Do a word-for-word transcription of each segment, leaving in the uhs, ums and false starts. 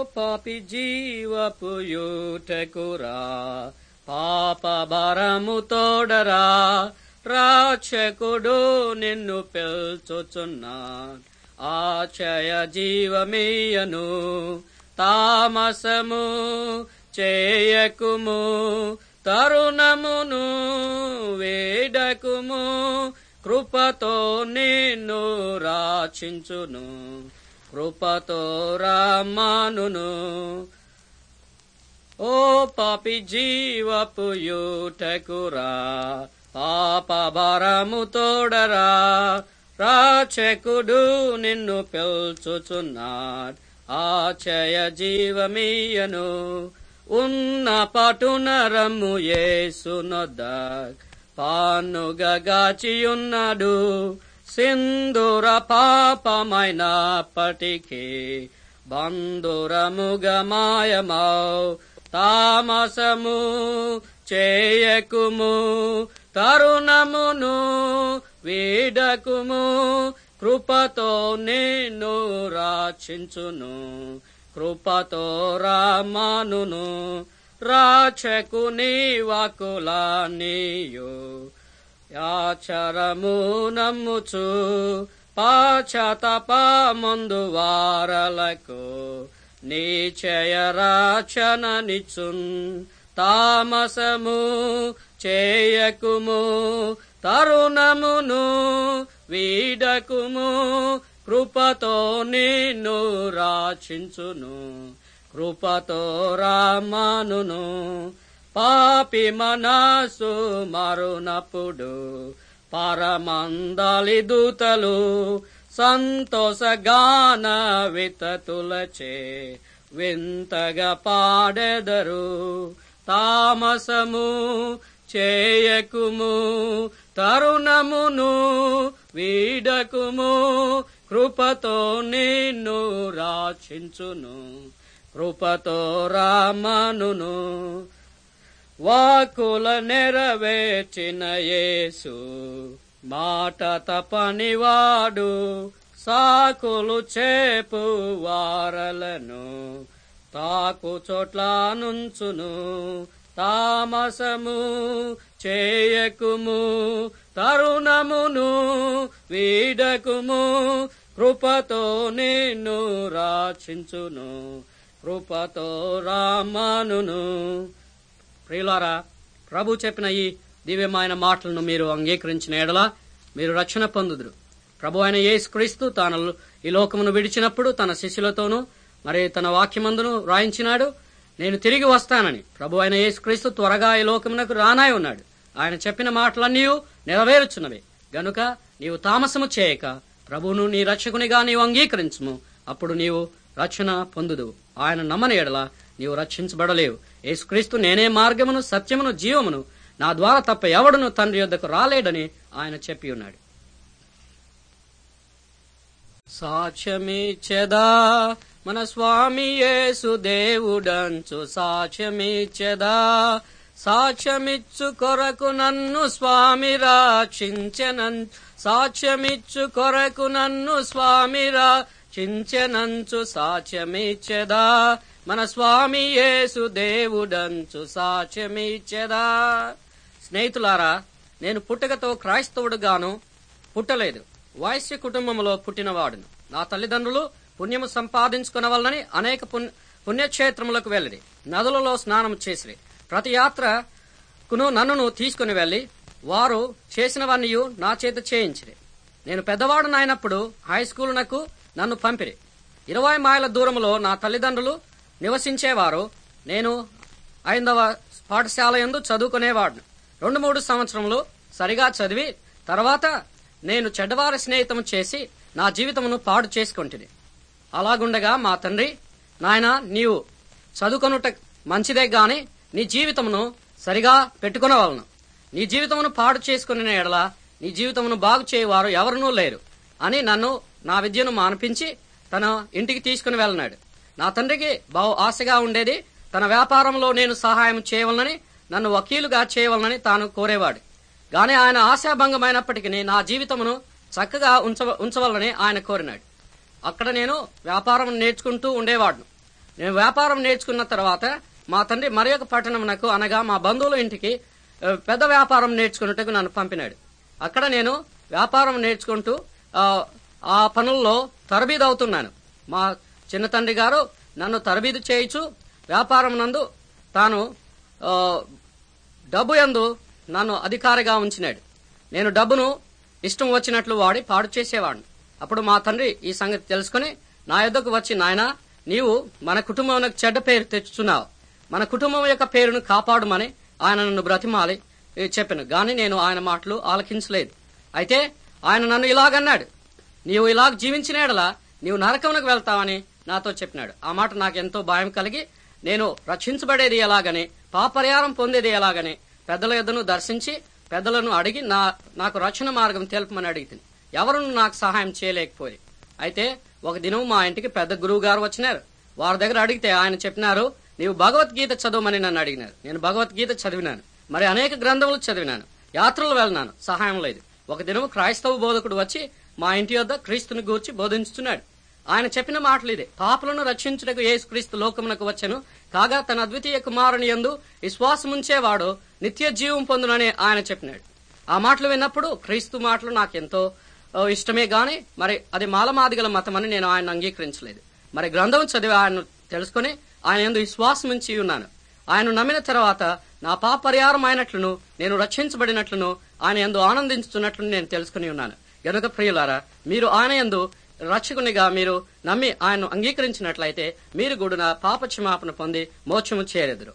పాపి జీవపు యూటకురా, పాప భారము తోడరా, రక్షకుడు నిన్ను పిల్చుచున్నాడు. ఆచయ జీవమీయను, తామసము చేయకుము, తరుణమును వేడకుము, కృపతో నిన్ను రక్షించును, కృపతో రమ్మనును. ఓ పాపి జీవపు యూటకురా, పాప భారము తోడరా, రక్షకుడు నిన్ను పిల్చుచున్నాడు. ఆచయ జీవమీయను, ఉన్న పటున రమ్ము యేసునొద్ద, పానుగాచియున్నాడు. సింధూర పాపమైనప్పటికీ బంధురముగ మాయమౌ, తామసము చేయకుము, తరుణమును వీడకుము, కృపతో నిన్ను రక్షించును, కృపతో రమ్మనును. రక్షకుని వాక్కులన్నీయు యాచరము నమ్ముచు, పశ్చాత్తాపమందు వారలకు నిశ్చయ రక్షణనిచ్చున్. తామసము చేయకుము, తరుణమును వీడకుము, కృపతో నిన్ను రక్షించును, కృపతో రమ్మనును. పాపి మనసు మరునప్పుడు పరమందలి దూతలు సంతోషగాన వితతులచే వింతగా పాడెదరు. తామసము చేయకుము, తరుణమును వీడకుము, కృపతో నిన్ను రక్షించును, కృపతో రమ్మనును. వాక్కుల నెరవేర్చిన యేసు మాట తపనివాడు, సాకులు చేపు వారలను తాకు చోట్ల నుంచును. తామసము చేయకుము, తరుణమును వీడకుము, కృపతో నిన్ను రక్షించును, కృపతో రమ్మనును. ప్రియులారా, ప్రభు చెప్పిన ఈ దివ్యమైన మాటలను మీరు అంగీకరించిన ఎడల మీరు రక్షణ పొందుదురు. ప్రభు అయిన యేసుక్రీస్తు తాను ఈ లోకమును విడిచినప్పుడు తన శిష్యులతోనూ మరి తన వాక్యమందును రాయించినాడు, నేను తిరిగి వస్తానని. ప్రభు అయిన యేసుక్రీస్తు త్వరగా ఈ లోకమునకు రానాయి ఉన్నాడు. ఆయన చెప్పిన మాటలన్నీ నెరవేరుచున్నవి గనుక నీవు తామసము చేయక ప్రభువును నీ రక్షకునిగా నీవు అంగీకరించుము. అప్పుడు నీవు రక్షణ పొందుదు. ఆయన నమ్మని ఎడల నీవు రక్షించబడలేవు. యేసుక్రీస్తు నేనే మార్గమును, సత్యమును, జీవమును, నా ద్వారా తప్ప ఎవడును తండ్రి యొద్దకు రాలేడని ఆయన చెప్పి ఉన్నాడు. సాక్ష్యమిచ్చెదా మన స్వామి యేసు దేవుడంచు, సాక్ష్యమిచ్చెదా, సాక్ష్యమిచ్చు కొరకు నన్ను స్వామి రక్షించెనంచు, సాక్ష్యమిచ్చు కొరకు నన్ను స్వామి రక్షించెనంచు, సాక్ష్యమిచ్చెదా మన స్వామి యేసు దేవుడంచు, సాక్ష్యమిచ్చెదా. స్నేహితులారా, నేను పుట్టుకతో క్రైస్తవుడుగాను పుట్టలేదు. వైశ్య కుటుంబంలో పుట్టినవాడును. నా తల్లిదండ్రులు పుణ్యము సంపాదించుకునవలనని అనేక పుణ్యక్షేత్రములకు వెళ్ళిరి, నదులలో స్నానం చేసిరి. ప్రతి యాత్రకును నన్నును తీసుకుని వెళ్లి వారు చేసినవన్నీ నా చేత చేయించిరి. నేను పెద్దవాడునైనప్పుడు హై స్కూల్ నకు నన్ను పంపిరి. ఇరవై మైళ్ళ దూరంలో నా తల్లిదండ్రులు నివసించేవారు. నేను ఐదవ పాఠశాల యందు చదువుకునేవాడును. రెండు మూడు సంవత్సరములు సరిగా చదివి తర్వాత నేను చెడ్డవారి స్నేహితము చేసి నా జీవితమును పాడు చేసుకుంటుంది. అలాగుండగా మా తండ్రి, నాయన నీవు చదువుకొనుట మంచిదే గాని నీ జీవితమును సరిగా పెట్టుకునవలను. నీ జీవితమును పాడు చేసుకునే ఎడల నీ జీవితమును బాగు చేయవారు ఎవరునూ లేరు అని నన్ను నా విద్యను మాన్పించి తన ఇంటికి తీసుకుని వెళ్ళినాడు. నా తండ్రికి బహు ఆశగా ఉండేది. తన వ్యాపారంలో నేను సహాయం చేయవలనని, నన్ను వకీలుగా చేయవలనని తాను కోరేవాడు. గాని ఆయన ఆశాభంగమైనప్పటికీ నా జీవితమును చక్కగా ఉంచ ఉంచవలనని ఆయన కోరినాడు. అక్కడ నేను వ్యాపారం నేర్చుకుంటూ ఉండేవాడును. నేను వ్యాపారం నేర్చుకున్న తర్వాత మా తండ్రి మరి ఒక పట్టణమునకు అనగా మా బంధువుల ఇంటికి పెద్ద వ్యాపారం నేర్చుకున్నట్టుకు నన్ను పంపినాడు. అక్కడ నేను వ్యాపారం నేర్చుకుంటూ ఆ పనుల్లో తరబీదు అవుతున్నాను. మా చిన్న తండ్రి గారు నన్ను తరబీదు చేయించు వ్యాపారం నందు తాను డబ్బు యందు నన్ను అధికారిగా ఉంచినాడు. నేను డబ్బును ఇష్టం వచ్చినట్లు వాడి పాడు చేసేవాడిని. అప్పుడు మా తండ్రి ఈ సంగతి తెలుసుకుని నా యొద్దకు వచ్చి, నాయనా, నీవు మన కుటుంబం చెడ్డ పేరు తెచ్చుతున్నావు, మన కుటుంబం యొక్క పేరును కాపాడుమని ఆయన నన్ను బ్రతిమాలి చెప్పాను. గాని నేను ఆయన మాటలు ఆలకించలేదు. అయితే ఆయన నన్ను ఇలాగన్నాడు, నీవు ఇలాగ జీవించినేడలా నీవు నరకమునకు వెళ్తావని నాతో చెప్పినాడు. ఆ మాట నాకు ఎంతో భయం కలిగి నేను రక్షించబడేది ఎలాగని, పాపరిహారం పొందేది ఎలాగని పెద్దల యొద్దను దర్శించి పెద్దలను అడిగి నా నాకు రక్షణ మార్గం తెలుపమని అడిగితే ఎవరు నాకు సహాయం చేయలేకపోయి. అయితే ఒక దినం మా ఇంటికి పెద్ద గురువు గారు వచ్చినారు. వారి దగ్గర అడిగితే ఆయన చెప్పినారు, నీవు భగవద్గీత చదవమని నన్ను అడిగినారు. నేను భగవద్గీత చదివినాను, మరి అనేక గ్రంథములు చదివినాను, యాత్రలు వెళ్ళినాను, సహాయం లేదు. ఒక దినం క్రైస్తవ బోధకుడు వచ్చి మా ఇంటి వద్ద క్రీస్తుని గూర్చి బోధించుతున్నాడు. ఆయన చెప్పిన మాటలు ఇదే, పాపులను రక్షించుటకు యేసుక్రీస్తు లోకమునకు వచ్చెను, కాగా తన అద్వితీయ కుమారుని యందు విశ్వాసముంచేవాడు నిత్య జీవం పొందునని ఆయన చెప్పినాడు. ఆ మాటలు విన్నప్పుడు క్రీస్తు మాటలు నాకెంతో ఇష్టమే గాని మరి అది మాలమాదిగల మతమని నేను ఆయన అంగీకరించలేదు. మరి గ్రంథం చదివి ఆయన తెలుసుకుని ఆయన యందు విశ్వాసం ఉంచి ఉన్నాను. ఆయన నమ్మిన తర్వాత నా పాప పరిహారం అయినట్లును నేను రక్షించబడినట్లును ఆయన యందు ఆనందించుతున్నట్లు నేను తెలుసుకుని ఉన్నాను. గనుక ప్రియులారా, మీరు ఆయన యందు రక్షకునిగా మీరు నమ్మి ఆయన్ను అంగీకరించినట్లయితే మీరు కూడా పాప క్షమాపణ పొంది మోక్షము చేరెదురు.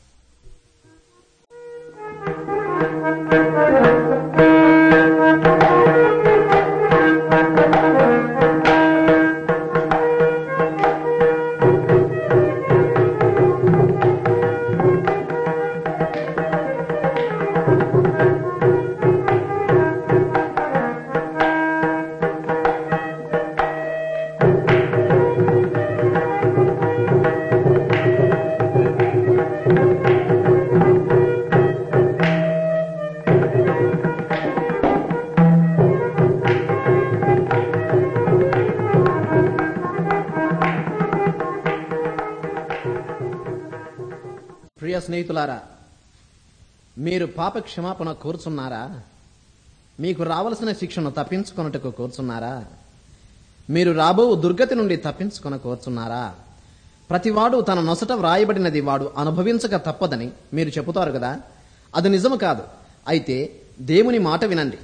ప్రియ స్నేహితులారా, మీరు పాప క్షమాపణ కోరుచున్నారా? మీకు రావలసిన శిక్షను తప్పించుకొనుటకు కోరుచున్నారా? మీరు రాబో దుర్గతి నుండి తప్పించుకొన కోరుచున్నారా? ప్రతివాడు తన నొసట వ్రాయబడినది వాడు అనుభవించక తప్పదని మీరు చెబుతారు కదా, అది నిజము కాదు. అయితే దేవుని మాట వినండి.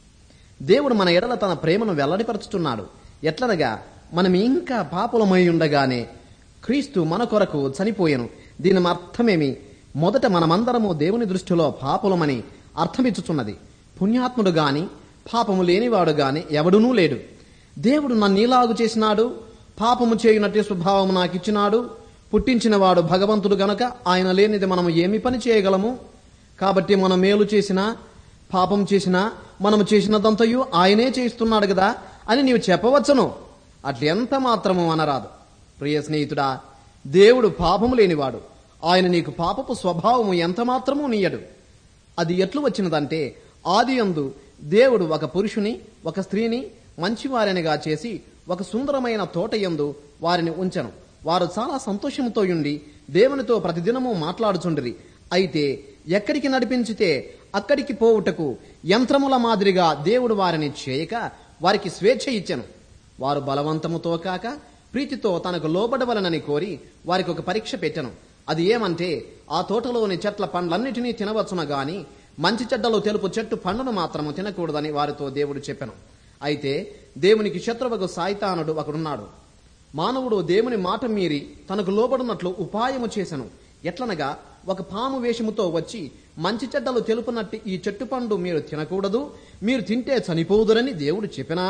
దేవుడు మన ఎడల తన ప్రేమను వెల్లడిపరుచుతున్నాడు. ఎట్లనగా మనం ఇంకా పాపులమై ఉండగానే క్రీస్తు మన కొరకు చనిపోయెను. దీని అర్థమేమి? మొదట మనమందరము దేవుని దృష్టిలో పాపులమని అర్థమిచ్చుచున్నది. పుణ్యాత్ముడు గాని పాపము లేనివాడు గాని ఎవడునూ లేడు. దేవుడు నన్నీలాగు చేసినాడు, పాపము చేయునట్టి స్వభావము నాకిచ్చినాడు. పుట్టించినవాడు భగవంతుడు గనక ఆయన లేనిది మనము ఏమి పని చేయగలము? కాబట్టి మనం మేలు చేసినా పాపం చేసినా మనము చేసినదంతయు ఆయనే చేయిస్తున్నాడు కదా అని నీవు చెప్పవచ్చును. అట్లెంత మాత్రము అనరాదు. ప్రియ స్నేహితుడా, దేవుడు పాపము లేనివాడు. ఆయన నీకు పాపపు స్వభావము ఎంత మాత్రమూ నీయడు. అది ఎట్లు వచ్చినదంటే, ఆది యందు దేవుడు ఒక పురుషుని ఒక స్త్రీని మంచివారినిగా చేసి ఒక సుందరమైన తోట యందు వారిని ఉంచెను. వారు చాలా సంతోషముతో ఉండి దేవునితో ప్రతిదినము మాట్లాడుచుండిరి. అయితే ఎక్కడికి నడిపించితే అక్కడికి పోవుటకు యంత్రముల మాదిరిగా దేవుడు వారిని చేయక వారికి స్వేచ్ఛ ఇచ్చెను. వారు బలవంతముతో కాక ప్రీతితో తనకు లోబడవలనని కోరి వారికి ఒక పరీక్ష పెట్టెను. అది ఏమంటే, ఆ తోటలోని చెట్ల పండ్లన్నిటినీ తినవచ్చున గాని మంచి చెడ్డలు తెలుపు చెట్టు పండును మాత్రము తినకూడదని వారితో దేవుడు చెప్పెను. అయితే దేవునికి శత్రువుకు సాయితానుడు ఒకడున్నాడు. మానవుడు దేవుని మాట మీరి తనకు లోబడినట్లు ఉపాయము చేసెను. ఎట్లనగా, ఒక పాము వేషముతో వచ్చి మంచి చెడ్డలు తెలుపునట్టి ఈ చెట్టు పండు మీరు తినకూడదు, మీరు తింటే చనిపోదురని దేవుడు చెప్పినా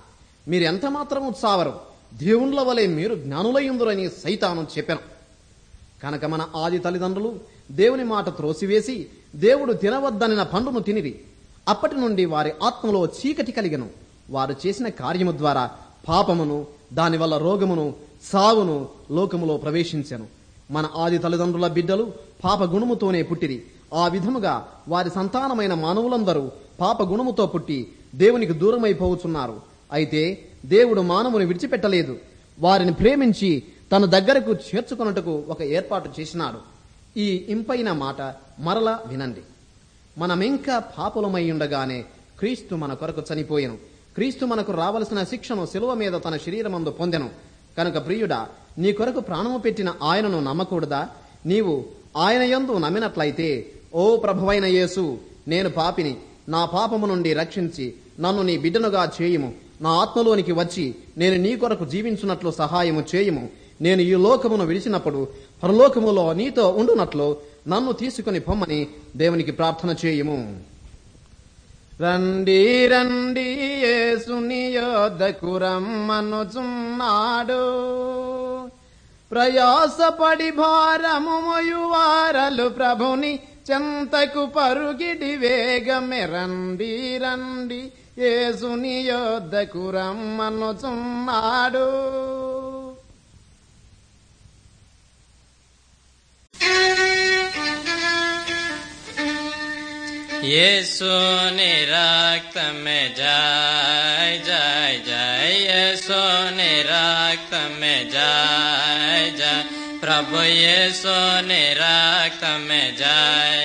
మీరెంత మాత్రము చావరు, దేవుళ్ళ వలె మీరు జ్ఞానులయ్యుందురని సైతాను చెప్పెను. కనుక మన ఆది తల్లిదండ్రులు దేవుని మాట త్రోసివేసి దేవుడు తినవద్దనిన పండును తినిరి. అప్పటి నుండి వారి ఆత్మలో చీకటి కలిగెను. వారు చేసిన కార్యము ద్వారా పాపమును, దానివల్ల రోగమును, సావును లోకములో ప్రవేశించెను. మన ఆది తల్లిదండ్రుల బిడ్డలు పాప గుణముతోనే పుట్టిరి. ఆ విధముగా వారి సంతానమైన మానవులందరూ పాప గుణముతో పుట్టి దేవునికి దూరమైపోవుచున్నారు. అయితే దేవుడు మానవుని విడిచిపెట్టలేదు. వారిని ప్రేమించి తన దగ్గరకు చేర్చుకొనుటకు ఒక ఏర్పాటు చేసినాడు. ఈ ఇంపైన మాట మరలా వినండి. మనమింకా పాపులమై ఉండగానే క్రీస్తు మన కొరకు చనిపోయెను. క్రీస్తు మనకు రావలసిన శిక్షను శిలువ మీద తన శరీరమందు పొందెను. కనుక ప్రియుడా, నీ కొరకు ప్రాణము పెట్టిన ఆయనను నమ్మకూడదా? నీవు ఆయన యందు నమ్మినట్లయితే, ఓ ప్రభువైన యేసు, నేను పాపిని, నా పాపము నుండి రక్షించి నన్ను నీ బిడ్డనుగా చేయుము. నా ఆత్మలోనికి వచ్చి నేను నీ కొరకు జీవించున్నట్లు సహాయము చేయుము. నేను ఈ లోకమును విడిచినప్పుడు పరలోకములో నీతో ఉండునట్లు నన్ను తీసుకుని పొమ్మని దేవునికి ప్రార్థన చేయుము. రండి రండి యేసుని యొద్దకు రమ్మనుచున్నాడు. ప్రయాసపడి భారము మోయువారలు ప్రభుని చెంతకు పరుగిడి వేగమే. రండి రండి యేసుని యొద్దకు రమ్మనుచున్నాడు. యేసుని రక్తమే జై జై జై, యేసుని రక్తమే జై జై, ప్రభు యేసుని రక్తమే జై.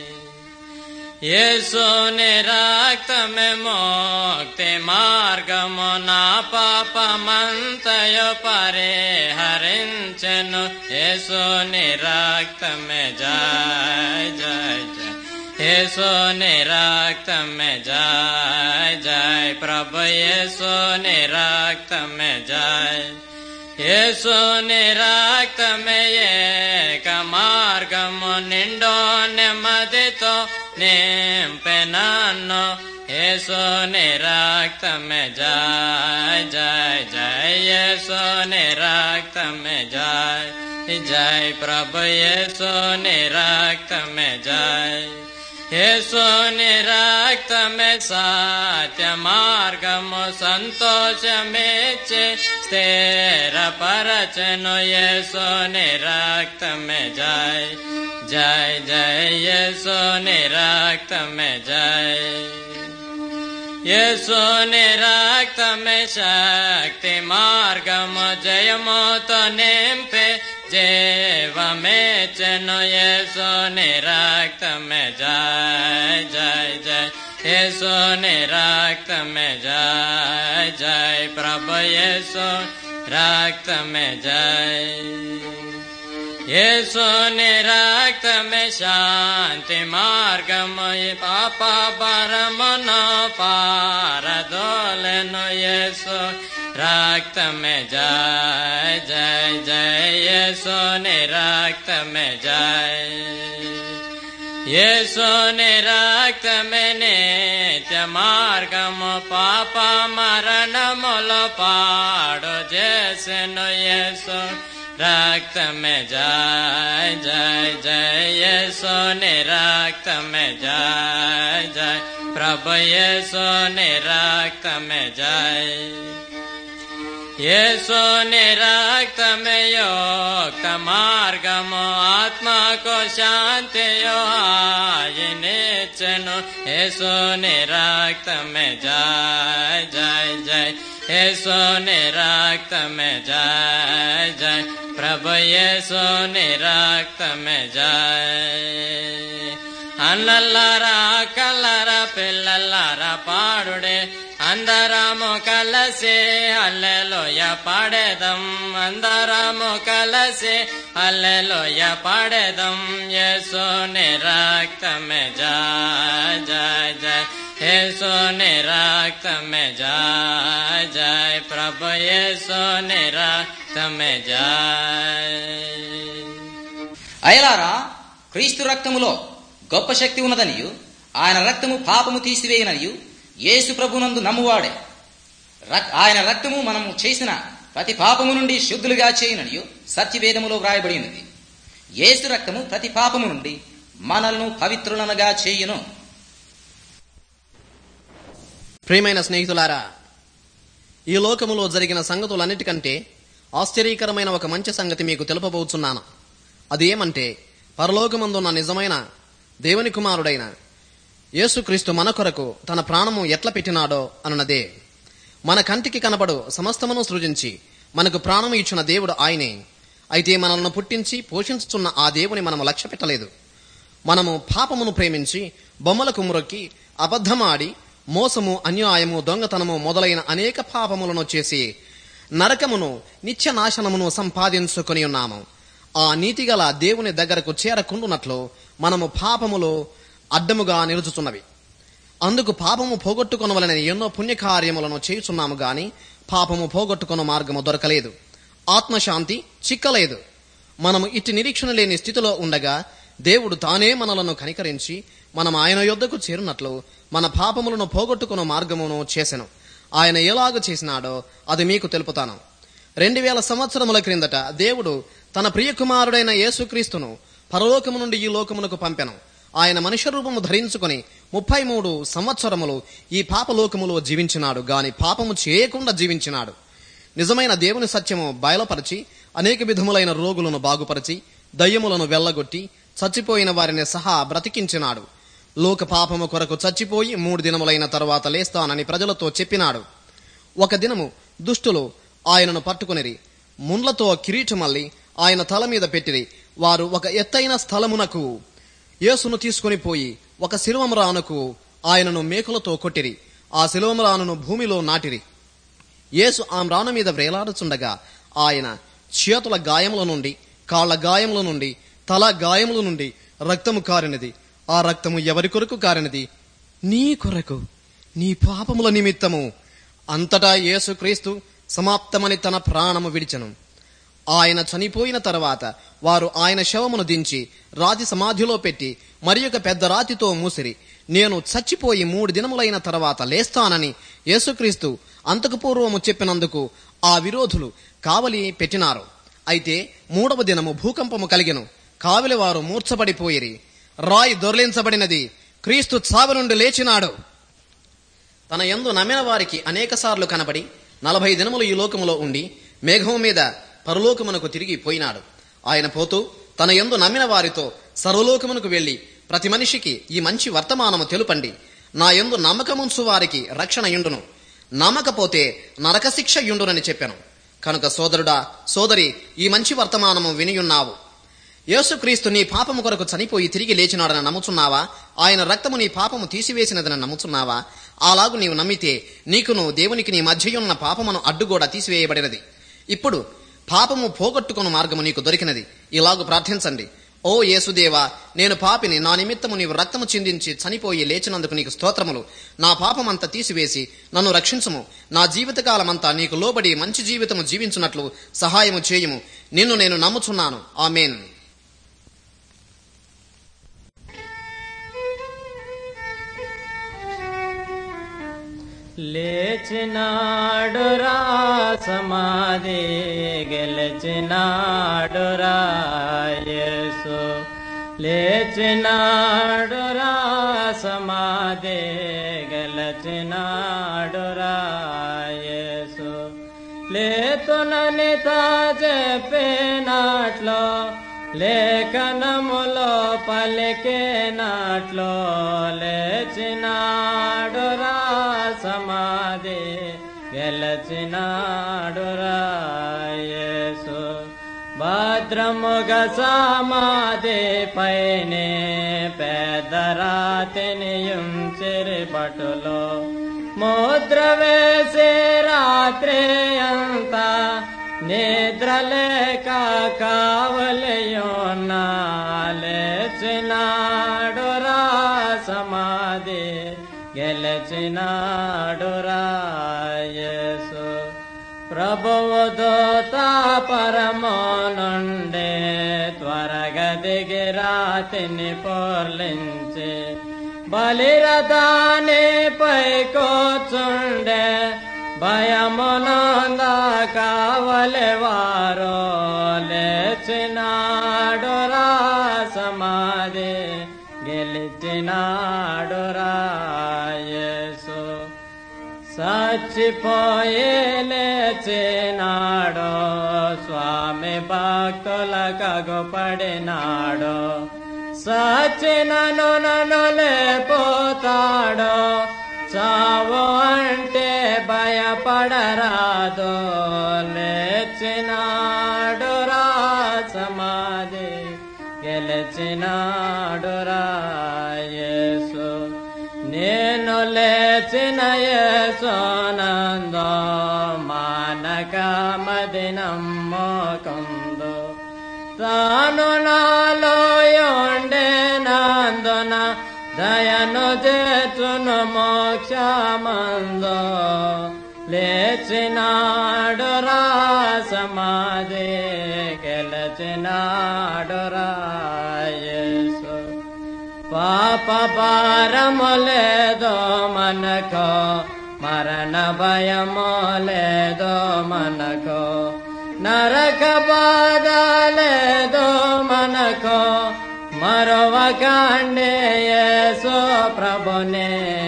యేసుని రక్తమే మోక్తి మార్గము, నా పాపమంతయు పరిహరించెను. యేసుని రక్తమే జై జై జై, యేసుని రక్తమే జై జై, ప్రభు యేసుని రక్తమే జై. యేసుని రక్తమే ఏక మార్గము, నిండో నెమ్మదితో నింపె నన్ను. యేసుని రక్తమే జై జై జై, యేసుని రక్తమే జై జై, ప్రభు యేసుని రక్తమే జై. యేసుని రక్తమే సత్య మార్గము, సంతోషమిచ్చి స్థిరపరచెను. యేసుని రక్తమే జై జై జై, యేసుని రక్తమే జై. యేసుని రక్తమే శక్తి మార్గము, జయముతో నింపే జీవమేచెను. యేసుని రక్తమే జై జై జై, యేసుని రక్తమే జై జై, ప్రభు యేసు రక్తమే జై. యేసుని రక్తమే శాంతి మార్గము, పాప భారమును పారదోలెను. యేసు రక్తమే జై జై జై, యేసుని రక్తమే జై. యేసుని రక్తమే నిత్య మార్గము, పాప మరణములో పాడు చేసెను. యేసు రక్తమే జై జై జై, యేసుని రక్తమే జై జై, ప్రభు యేసుని రక్తమే జై. యేసుని రక్తమే యోక్త మార్గము, ఆత్మకు శాంతియు ఆయనిచ్చెను. యేసుని రక్తమే జై జై జై, యేసుని రక్తమే జై జై, ప్రభు యేసుని రక్తమే జై. అన్నల్లారా కల్లరా పిల్లల్లారా పాడుడే, అందరము కలసి హల్లెలూయా పాడేదం. అందరము కలసి హల్లెలూయా పాడేదం. యేసుని రక్తమే జై జై జై, యేసుని రక్తమే జై జై, ప్రభు యేసుని రక్తమే జై. అయలారా, క్రీస్తు రక్తములో గొప్ప శక్తి ఉన్నదనియు, ఆయన రక్తము పాపము తీసివేయననియు యేసు ప్రభునందు నమ్మువాడే. ఆయన రక్తము మనము చేసిన ప్రతి పాపము నుండి శుద్ధులుగా చేయననియు సత్యవేదములో వ్రాయబడి ఉన్నది. యేసు రక్తము ప్రతి పాపము నుండి మనల్ని పవిత్రులనగా చేయును. ప్రియమైన స్నేహితులారా, ఈ లోకములో జరిగిన సంగతులన్నిటికంటే ఆశ్చర్యకరమైన ఒక మంచి సంగతి మీకు తెలుపబోతున్నాను. అది ఏమంటే, పరలోకమందున్న నిజమైన దేవుని కుమారుడైన యేసుక్రీస్తు మన కొరకు తన ప్రాణము ఎట్లా పెట్టినాడో అన్నదే. మన కంటికి కనబడు సమస్తమును సృజించి మనకు ప్రాణము ఇచ్చిన దేవుడు ఆయనే. అయితే మనల్ని పుట్టించి పోషించుచున్న ఆ దేవుని మనము లక్ష్య పెట్టలేదు. మనము పాపమును ప్రేమించి బొమ్మలకు మురొక్కి అబద్ధమాడి మోసము, అన్యాయము, దొంగతనము మొదలైన అనేక పాపములను చేసి నరకమును, నిత్య నాశనమును సంపాదించుకొని ఉన్నాము. ఆ నీతిగల దేవుని దగ్గరకు చేరకుండునట్లు మనము పాపములో అడ్డముగా నిలుచుచున్నవి. అందుకు పాపము పోగొట్టుకొనవలనని ఎన్నో పుణ్యకార్యములను చేయుచున్నాము గాని పాపము పోగొట్టుకొన మార్గము దొరకలేదు. ఆత్మశాంతి చిక్కలేదు. మనము ఇట్టి నిరీక్షణ లేని స్థితిలో ఉండగా దేవుడు తానే మనలను కనికరించి మనం ఆయన యొద్దకు చేరునట్లు మన పాపములను పోగొట్టుకున్న మార్గమును చేసెను. ఆయన ఎలాగ చేసినాడో అది మీకు తెలుపుతాను. రెండు వేల సంవత్సరముల క్రిందట దేవుడు తన ప్రియకుమారుడైన యేసుక్రీస్తును పరలోకము నుండి ఈ లోకమునకు పంపెను. ఆయన మనుష్య రూపము ధరించుకొని ముప్పై మూడు సంవత్సరములు ఈ పాపలోకములో జీవించినాడు గాని పాపము చేయకుండా జీవించినాడు. నిజమైన దేవుని సత్యము బయలుపరిచి అనేక విధములైన రోగులను బాగుపరిచి దయ్యములను వెళ్లగొట్టి చచ్చిపోయిన వారిని సహా బ్రతికించినాడు. లోక పాపము కొరకు చచ్చిపోయి మూడు దినములైన తరువాత లేస్తానని ప్రజలతో చెప్పినాడు. ఒక దినము దుష్టులు ఆయనను పట్టుకునిరి, ముండ్లతో కిరీటమల్లి ఆయన తల మీద పెట్టిరి. వారు ఒక ఎత్తైన స్థలమునకు యేసును తీసుకుని పోయి ఒక శిలువమ్రానుకు ఆయనను మేకులతో కొట్టిరి. ఆ శిలువమ్రానును భూమిలో నాటిరి. యేసు ఆ మ్రాను మీద వ్రేలాడుచుండగా ఆయన చేతుల గాయముల నుండి, కాళ్ల గాయముల నుండి, తల గాయముల నుండి రక్తము కారినది. ఆ రక్తము ఎవరి కొరకు కారినది? నీ కొరకు, నీ పాపముల నిమిత్తము. అంతటా యేసుక్రీస్తు సమాప్తమని తన ప్రాణము విడిచెను. ఆయన చనిపోయిన తర్వాత వారు ఆయన శవమును దించి రాతి సమాధిలో పెట్టి మరి ఒక పెద్ద రాతితో మూసిరి. నేను చచ్చిపోయి మూడు దినములైన తర్వాత లేస్తానని యేసుక్రీస్తు అంతకు పూర్వము చెప్పినందుకు ఆ విరోధులు కావలి పెట్టినారు. అయితే మూడవ దినము భూకంపము కలిగెను. కావలి వారు మూర్ఛపడిపోయిరి. రాయి దొర్లించబడినది. క్రీస్తు చావు నుండి లేచినాడు. తన యందు నమ్మిన వారికి అనేక సార్లు కనబడి నలభై దినములు ఈ లోకములో ఉండి మేఘము మీద పరలోకమునకు తిరిగి పోయినాడు. ఆయన పోతూ తన యందు నమ్మిన వారితో సర్వలోకమునకు వెళ్లి ప్రతి మనిషికి ఈ మంచి వర్తమానము తెలుపండి. నా యందు నమ్మకముంచు వారికి రక్షణ యుండును, నమ్మకపోతే నరకశిక్ష యుండునని చెప్పాను. కనుక సోదరుడా, సోదరి, ఈ మంచి వర్తమానము వినియున్నావు. యేసుక్రీస్తు నీ పాపము కొరకు చనిపోయి తిరిగి లేచినాడని నమ్ముచున్నావా? ఆయన రక్తము నీ పాపము తీసివేసినదని నమ్ముచున్నావా? అలాగు నీవు నమ్మితే నీకును దేవునికి నీ మధ్యయున్న పాపమును అడ్డుగోడ తీసివేయబడినది. ఇప్పుడు పాపము పోగొట్టుకున్న మార్గము నీకు దొరికినది. ఇలాగు ప్రార్థించండి. ఓ యేసుదేవా, నేను పాపిని, నా నిమిత్తము నీవు రక్తము చిందించి చనిపోయి లేచినందుకు నీకు స్తోత్రములు. నా పాపమంతా తీసివేసి నన్ను రక్షించుము. నా జీవితకాలమంతా నీకు లోబడి మంచి జీవితము జీవించున్నట్లు సహాయము చేయుము. నిన్ను నేను నమ్ముచున్నాను. ఆమేన్. లేచినాడురా సమాధి గెలిచినాడురా యేసు, లేచినాడురా సమాధి గెలిచినాడురా యేసు. లేతునని తా చెప్పినట్లో లేఖనములో పలికినట్లో లేచినాడురా సమాధి గెలిచినాడురా యేసు. భద్రముగ సమాధి పైనే పెద్దరాతిని ఉంచిరి పటులో, ముద్ర వేసే రాత్రి అంతా నిద్రలేక కావలియున్నా లేచినాడురా సమాధి గెలిచినాడురా యేసు. ప్రభువు దూత పరమో నుండి త్వరగా దిగి రాతిని పొర్లించి బలిరథాని పై కూర్చుండే, భయమునంద కావలి వారు లేచినాడురా సమాధి గెలిచినాడురా యేసు. చచ్చిపోయి లేచినాడు, స్వామి భక్తుల కగుపడినాడు. సచ్చినను నన్ను లేపోతాడు, చావు అంటే భయపడరాదు లేచినాడురా గెలిచినాడురా యేసు. నేను లేచిన యేసునందు మానక మదినమ్మకందు తాను నాలో ఉండేనందున దయను చేతును మోక్షమందు లేచినాడురా సమాధి గెలిచినాడురా యేసు. పాప భారము లేదో మనకు, మరణ భయము లేదో మనకు, నరక బాధ లేదో మనకు, మరొవకండి యేసు ప్రభునే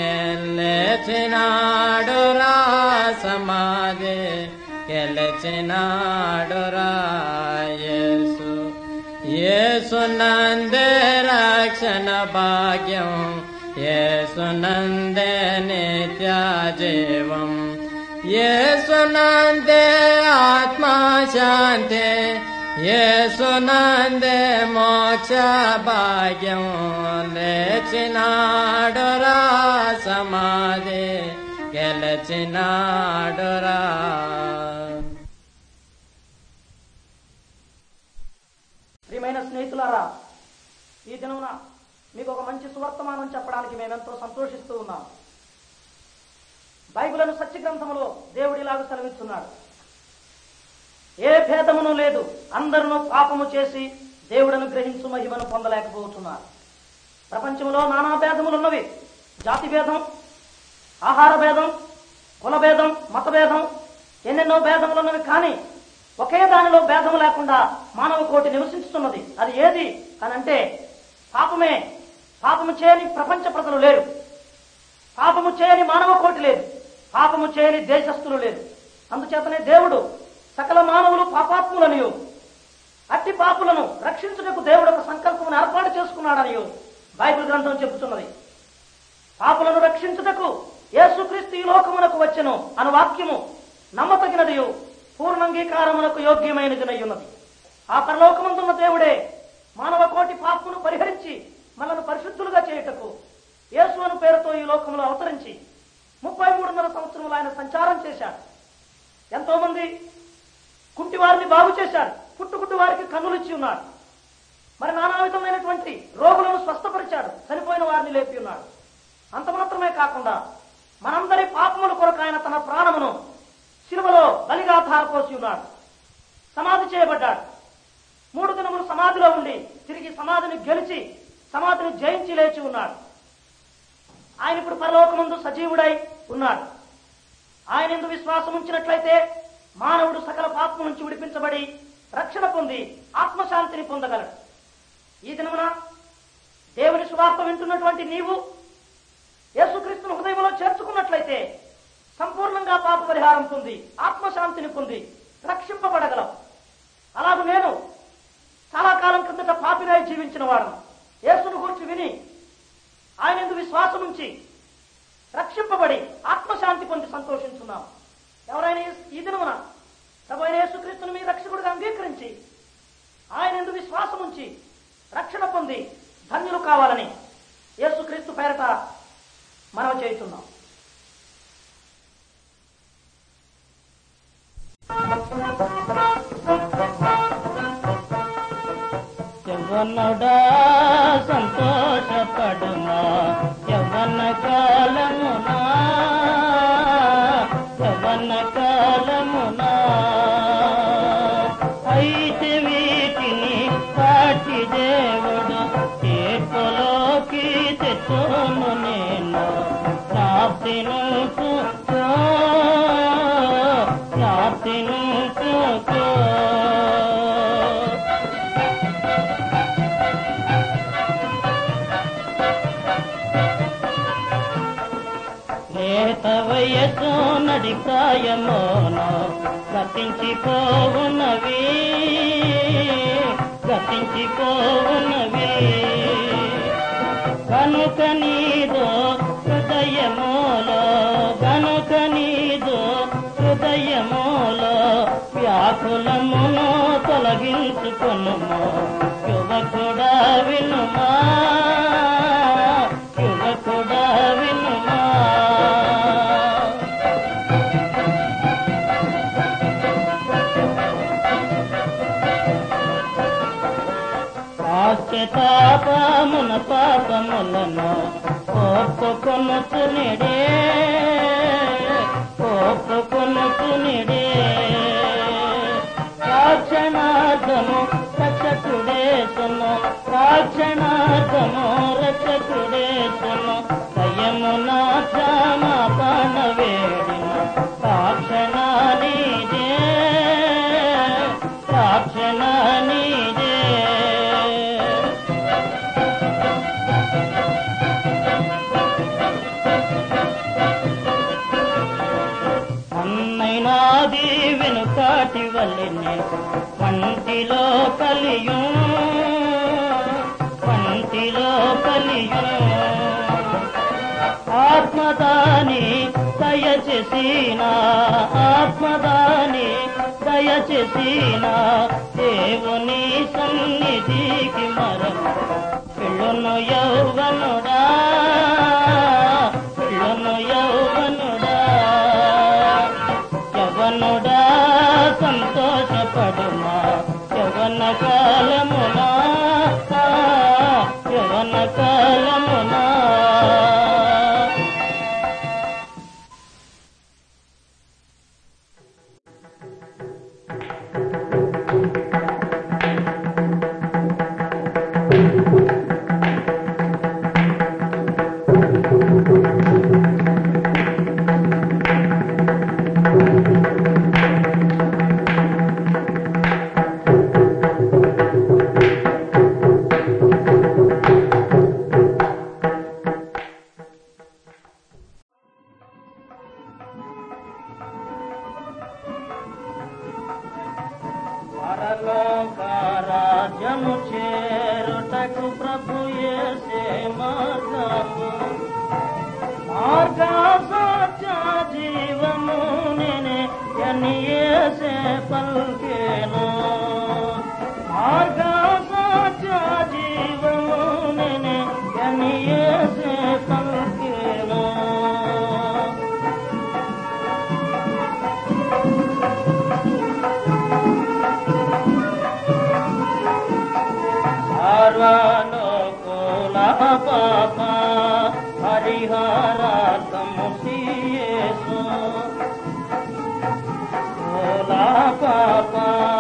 లేచినాడురా సమాధి గెలిచినాడురా యేసు. యేసు నందే రక్షణ భాగ్యం, యేసు నందే నిత్య జీవం, యేసు నందే ఆత్మా శాంతి, యేసు నందే మోక్ష భాగ్యం. లేచినాడురా సమాధి గెలిచినాడురా. ప్రియమైన స్నేహితులారా, ఈ దినమున మీకు ఒక మంచి సువర్తమానం చెప్పడానికి మేమెంతో సంతోషిస్తూ ఉన్నాం. బైబిలను సత్య గ్రంథములో దేవుడిలాగా సెలవిస్తున్నాడు, ఏ భేదమును లేదు, అందరూ పాపము చేసి దేవుడను గ్రహించు మహిమను పొందలేకపోతున్నారు. ప్రపంచంలో నానా భేదములున్నవి. జాతి భేదం, ఆహార భేదం, కుల భేదం, మత భేదం, ఎన్నెన్నో భేదములున్నవి. కానీ ఒకే దానిలో భేదం లేకుండా మానవ కోటి నివసిస్తున్నది. అది ఏది అనంటే పాపమే. పాపము చేయని ప్రపంచ ప్రజలు లేరు, పాపము చేయని మానవ కోటి లేదు, పాపము చేయని దేశస్థులు లేరు. అందుచేతనే దేవుడు సకల మానవులు పాపాత్ములనియు అట్టి పాపులను రక్షించుటకు దేవుడు ఒక సంకల్పం ఏర్పాటు చేసుకున్నాడనియు బైబిల్ గ్రంథం చెబుతున్నది. పాపులను రక్షించుటకు యేసుక్రీస్తు ఈ లోకమునకు వచ్చెను అను వాక్యము నమ్మతగినదియు పూర్ణంగీకారమునకు యోగ్యమైనదినయ్యున్నది. ఆ పరలోకమందున్న దేవుడే మానవ కోటి పాపమును పరిహరించి మనల్ని పరిశుద్ధులుగా చేయుటకు యేసు అను పేరుతో ఈ లోకంలో అవతరించి ముప్పై మూడున్నర సంవత్సరములు ఆయన సంచారం చేశాడు. ఎంతో మంది కుంటి వారిని బాగు చేశాడు, పుట్టుకుంటు వారికి కన్నులు ఇచ్చి ఉన్నాడు. మరి నానా విధమైనటువంటి రోగులను స్వస్థపరిచాడు, చనిపోయిన వారిని లేపి ఉన్నాడు. అంత మాత్రమే కాకుండా మనందరి పాపముల కొరకు ఆయన తన ప్రాణమును శిలువలో బలిగా ధారపోసి ఉన్నాడు. సమాధి చేయబడ్డాడు. మూడు దినములు సమాధిలో ఉండి తిరిగి సమాధిని గెలిచి సమాధిని జయించి లేచి ఉన్నాడు. ఆయన ఇప్పుడు పరలోకమందు సజీవుడై ఉన్నాడు. ఆయన యందు విశ్వాసం ఉంచినట్లయితే మానవుడు సకల పాపం నుంచి విడిపించబడి రక్షణ పొంది ఆత్మశాంతిని పొందగలడు. ఈ దినమున దేవుని సువార్త వింటున్నటువంటి నీవు యేసుక్రీస్తును హృదయంలో చేర్చుకున్నట్లయితే సంపూర్ణంగా పాప పరిహారం పొంది ఆత్మశాంతిని పొంది రక్షింపబడగలవు. అలాగే నేను చాలా కాలం కిందట పాపినై జీవించిన వాడును. యేసును గురించి విని ఆయన యందు విశ్వాసం ఉంచి రక్షింపబడి ఆత్మశాంతి పొంది సంతోషించున్నాం. ఎవరైనా ఈ దినమున ప్రభు అయిన యేసుక్రీస్తును మీ రక్షకుడిగా అంగీకరించి ఆయన యందు విశ్వాసం ఉంచి రక్షణ పొంది ధన్యులు కావాలని యేసుక్రీస్తు పేరట మనవి చేస్తున్నాం. యవ్వనుడా సంతోషపడుమా, యవ్వన కాలమునా, యవ్వన కాలమునా. అయితే వీటిని పాటి దేవుడు తీర్పులోకి తెచ్చును. నేను ప్రాప్తి నుంచు ప్రాప్తి నుంచు వయసు నడి ప్రాయమోను గతించిపోవునవి గతించిపోవునవి. కనుక నీదో హృదయములో కనుక నీదో హృదయములో వ్యాకులమును తొలగి గ్రహించుకొనుము యువకుడా వినుమా యువకుడా వినుమా పాపమున పాపములను ఒప్పుకొనుచునిడే ఒప్పుకొనుచునిడే రాక్షణార్థము రక్షకుడేసును రాక్షణార్థము రక్షకుడేసును దయమున క్షమాపణ వేడిన రాక్షణ నీదే రాక్షణ నీదే అన్నైనాది వెనుకాటి వల్లనే పంటిలో కలియు పంటిలో కలియు ఆత్మదాని దయచేసిన ఆత్మదాని దయచేసిన దేవుని సన్నిధికి మరము పిల్లును యౌవనుడా పిల్లును యౌవనుడా యవనుడా సంతోషపడుమా యవన కాలమునా యవన కాలమునా పరలోకరాజ్యము చేరుటకు ప్రభు యేసే మార్గము మార్గ సత్య జీవము నేనే అని యేసే పలికెను మార్గ సత్య జీవము నేనే అని యేసే పలికెను సర్వలోకుల పాప హరిహరార్థము యేసు కుల పాప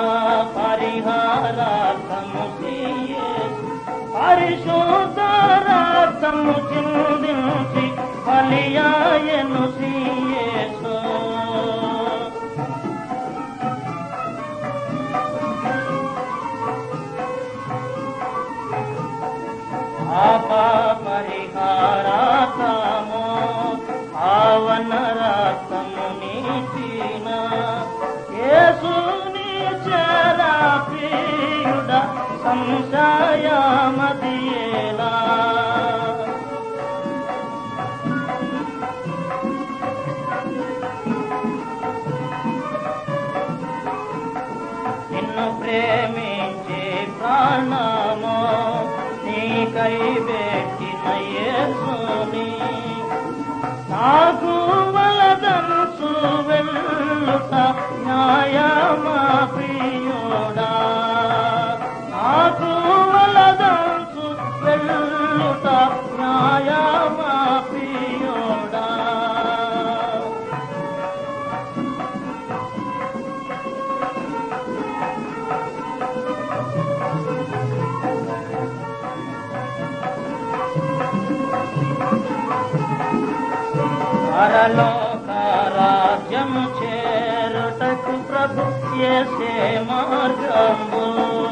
పరిహారార్థము యేసు పరిశుద్ధరార్థము చిందించి బలియాయను యేసు పాప పరిహారార్థము ఆవన రార్థము నీచిన యేసుని చరా ప్రియుడ సంశయమదియేలా నిన్ను ప్రేమించే ప్రాణము నీకై పెట్టిన యేసుని నాకు వలదనుచు వెళ్ళుట న్యాయమా ప్రియుడా నాకు వలదనుచు వెళ్ళుట న్యాయమా ప్రియుడా పరలోక రాజ్యము చేరుటకు ప్రభు యేసే మార్గము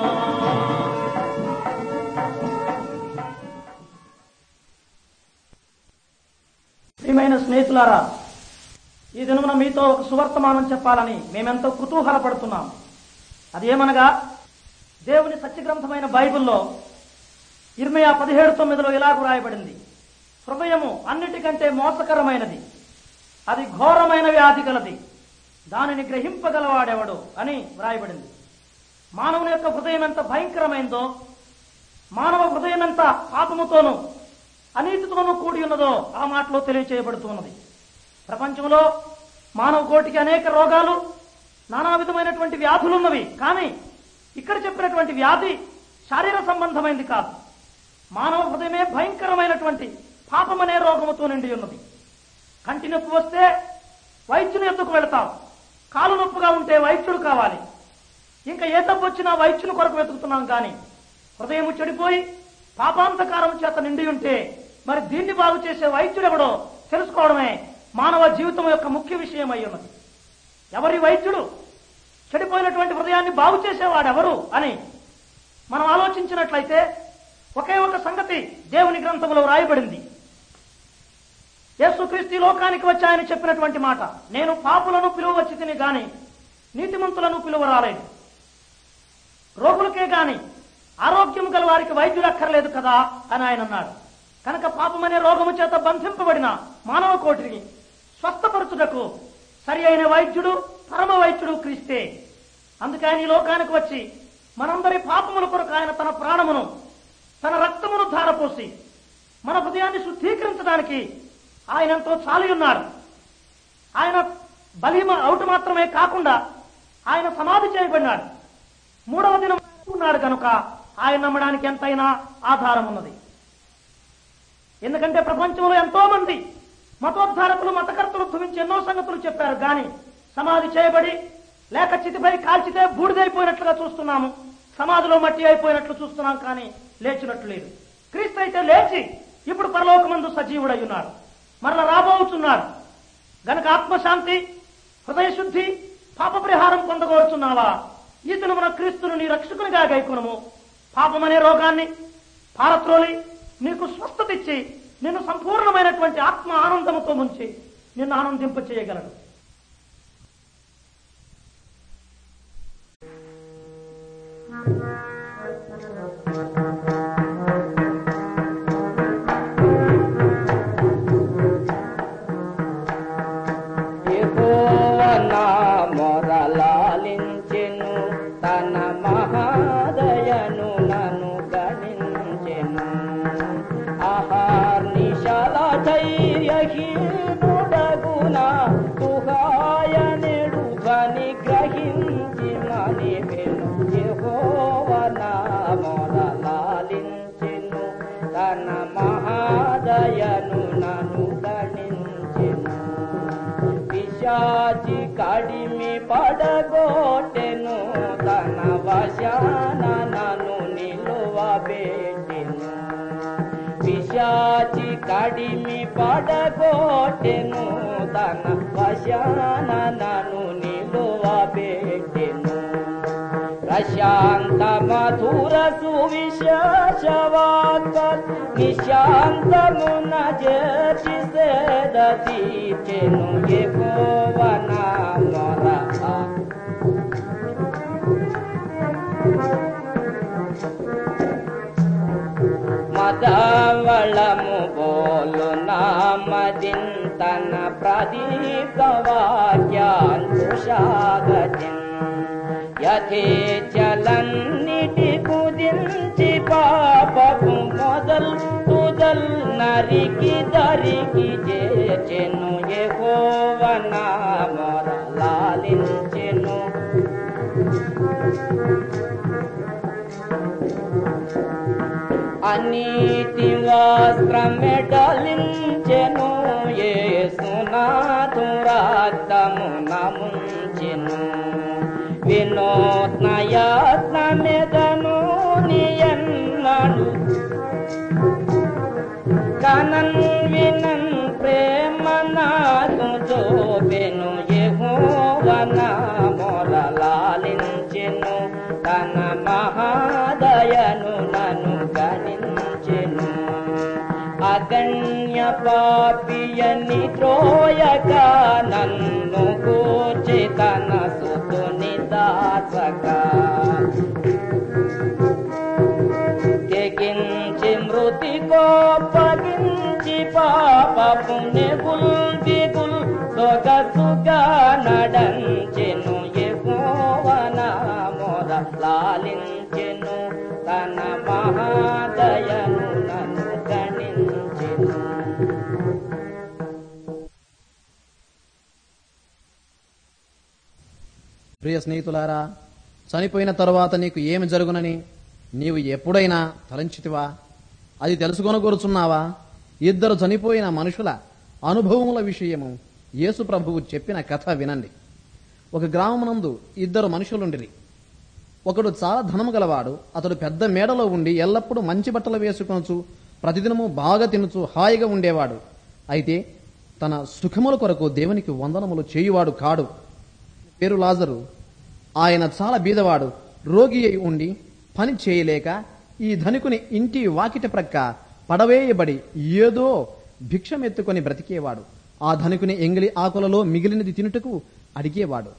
ప్రియమైన స్నేహితులారా, ఈ దినమున మీతో ఒక సువర్తమానం చెప్పాలని మేమెంతో కుతూహలపడుతున్నాం. అదేమనగా దేవుని సత్యగ్రంథమైన బైబిల్లో ఇర్మయా పదిహేడు తొమ్మిదిలో ఇలాగ రాయబడింది, హృదయము అన్నిటికంటే మోసకరమైనది, అది ఘోరమైన వ్యాధి కలది, దానిని గ్రహింపగలవాడెవడు అని వ్రాయబడింది. మానవుని యొక్క హృదయం ఎంత భయంకరమైందో, మానవ హృదయం ఎంత పాపముతోనూ అనీతితోనూ కూడి ఉన్నదో ఆ మాటలో తెలియచేయబడుతున్నది. ప్రపంచంలో మానవ కోటికి అనేక రోగాలు, నానా విధమైనటువంటి వ్యాధులున్నవి. కానీ ఇక్కడ చెప్పినటువంటి వ్యాధి శారీర సంబంధమైంది కాదు. మానవ హృదయమే భయంకరమైనటువంటి పాపమనే రోగముతో నిండి ఉన్నది. కంటి నొప్పి వస్తే వైద్యుని ఎద్దుకు వెళతాం, కాలు నొప్పిగా ఉంటే వైద్యుడు కావాలి, ఇంకా ఏ తప్పు వచ్చినా వైద్యుని కొరకు వెతుకుతున్నాం. కానీ హృదయం చెడిపోయి పాపాంతకారం చేత నిండి ఉంటే మరి దీన్ని బాగు చేసే వైద్యుడు ఎవడో తెలుసుకోవడమే మానవ జీవితం యొక్క ముఖ్య విషయం అయి ఉన్నది. ఎవరి వైద్యుడు, చెడిపోయినటువంటి హృదయాన్ని బాగు చేసేవాడెవరు అని మనం ఆలోచించినట్లయితే ఒకే ఒక సంగతి దేవుని గ్రంథంలో రాయబడింది. యేసుక్రీస్తు లోకానికి వచ్చాయని చెప్పినటువంటి మాట, నేను పాపులను పిలువచ్చి తిని గాని నీతిమంతులను పిలువ రాలేదు. రోగులకే గాని ఆరోగ్యం గల వారికి వైద్యులు అక్కర్లేదు కదా అని ఆయన అన్నాడు. కనుక పాపమనే రోగము చేత బంధింపబడిన మానవ కోటిని స్వస్థపరచుటకు సరి అయిన వైద్యుడు, పరమ వైద్యుడు క్రీస్తే. అందుకే ఆయన ఈ లోకానికి వచ్చి మనందరి పాపముల కొరకు ఆయన తన ప్రాణమును, తన రక్తమును ధారపోసి మన హృదయాన్ని శుద్ధీకరించడానికి ఆయన ఎంతో చాలి ఉన్నాడు. ఆయన బలి అవుట మాత్రమే కాకుండా ఆయన సమాధి చేయబడినాడు. మూడవ దినం ఉన్నాడు కనుక ఆయన నమ్మడానికి ఎంతైనా ఆధారం ఉన్నది. ఎందుకంటే ప్రపంచంలో ఎంతో మంది మతోద్ధారకులు, మతకర్తలు ధృవించి ఎన్నో సంగతులు చెప్పారు. కానీ సమాధి చేయబడి లేక చితిపై కాల్చితే బూడిదైపోయినట్లుగా చూస్తున్నాము, సమాధిలో మట్టి అయిపోయినట్లు చూస్తున్నాం, కానీ లేచినట్లు లేదు. క్రీస్తు అయితే లేచి ఇప్పుడు పరలోకమందు సజీవుడై ఉన్నాడు, మరలా రాబోతున్నాడు. గనక ఆత్మశాంతి, హృదయ శుద్ధి, పాప పరిహారం పొందగోరుచున్నావా? ఈ దినమున క్రీస్తును నీ రక్షకునిగా గైకొనుము. పాపమనే రోగాన్ని పారత్రోలి నీకు స్వస్థత ఇచ్చి నిన్ను సంపూర్ణమైనటువంటి ఆత్మ ఆనందముతో ముంచి నిన్ను ఆనందింప చేయగలడు. మొరలాలించెను తన మహాదయను నన్ను గణించెను. ఆహార్నిశల ధైర్యహీనుడగున తుహాయనెడు ధ్వని గ్రహించి మనివెను. యెహోవా నా మొరలాలించెను తన మహాదయను నన్ను గణించెను. పిశాచి కడిమి పడగొట్టెను తన వశాన నన్ను నిలువబెట్టెను. పిశాచి కడిమి పడగొట్టెను తన వశాన నన్ను నిలువబెట్టెను. ప్రశాంత మధుర సువిశేషవార్త నిశాంతమున చేర్చి సేద తీర్చెను. యెహోవా నా మొర మదవళము బోలు నామదింతన ప్రదీప్త వాక్యాంకుశాగతిన్ యథేచలన్నిటి కుదించి పాపపు మొదల్ తుదల్ నరికి దరికి చేచెను. యెహోవా నా మొర లాలించెను. అనీతి వస్త్రమెడలించెను. యేసునాథు రక్తమున ముంచెను. వినూత్నయత్నమెదను నియన్నడు కనన్ వినన్ ప్రేమ నాకు చూపెను. యెహోవా నా మొర లాలించెను తన మహాదయను నన్ను గణించెను. అగణ్య పాపియని త్రోయక నన్ను కూర్చి తన సుతుని దాసక తెగించి మృతి కోపగించి పాపపు నెగుల్ దిగుల్ సొగసుగా నడంచెను. యెహోవా నా మొర దయను నన్ను గణించెను. ప్రియ స్నేహితులారా, చనిపోయిన తరువాత నీకు ఏమి జరుగునని నీవు ఎప్పుడైనా తలంచితివా? అది తెలుసుకొనగోరుచున్నావా? ఇద్దరు చనిపోయిన మనుషుల అనుభవముల విషయము యేసు ప్రభువు చెప్పిన కథ వినండి. ఒక గ్రామమునందు ఇద్దరు మనుషులుండిరి. ఒకడు చాలా ధనము గలవాడు. అతడు పెద్ద మేడలో ఉండి ఎల్లప్పుడూ మంచి బట్టలు వేసుకొనుచు ప్రతిదినము బాగా తినుచు హాయిగా ఉండేవాడు. అయితే తన సుఖముల కొరకు దేవునికి వందనములు చేయువాడు కాడు. పేరు లాజరు. ఆయన చాలా బీదవాడు. రోగి అయి ఉండి పని చేయలేక ఈ ధనికుని ఇంటి వాకిట ప్రక్క పడవేయబడి ఏదో భిక్షమెత్తుకొని బ్రతికేవాడు. ఆ ధనికుని ఎంగిలి ఆకులలో మిగిలినది తినుటకు అడిగేవాడు.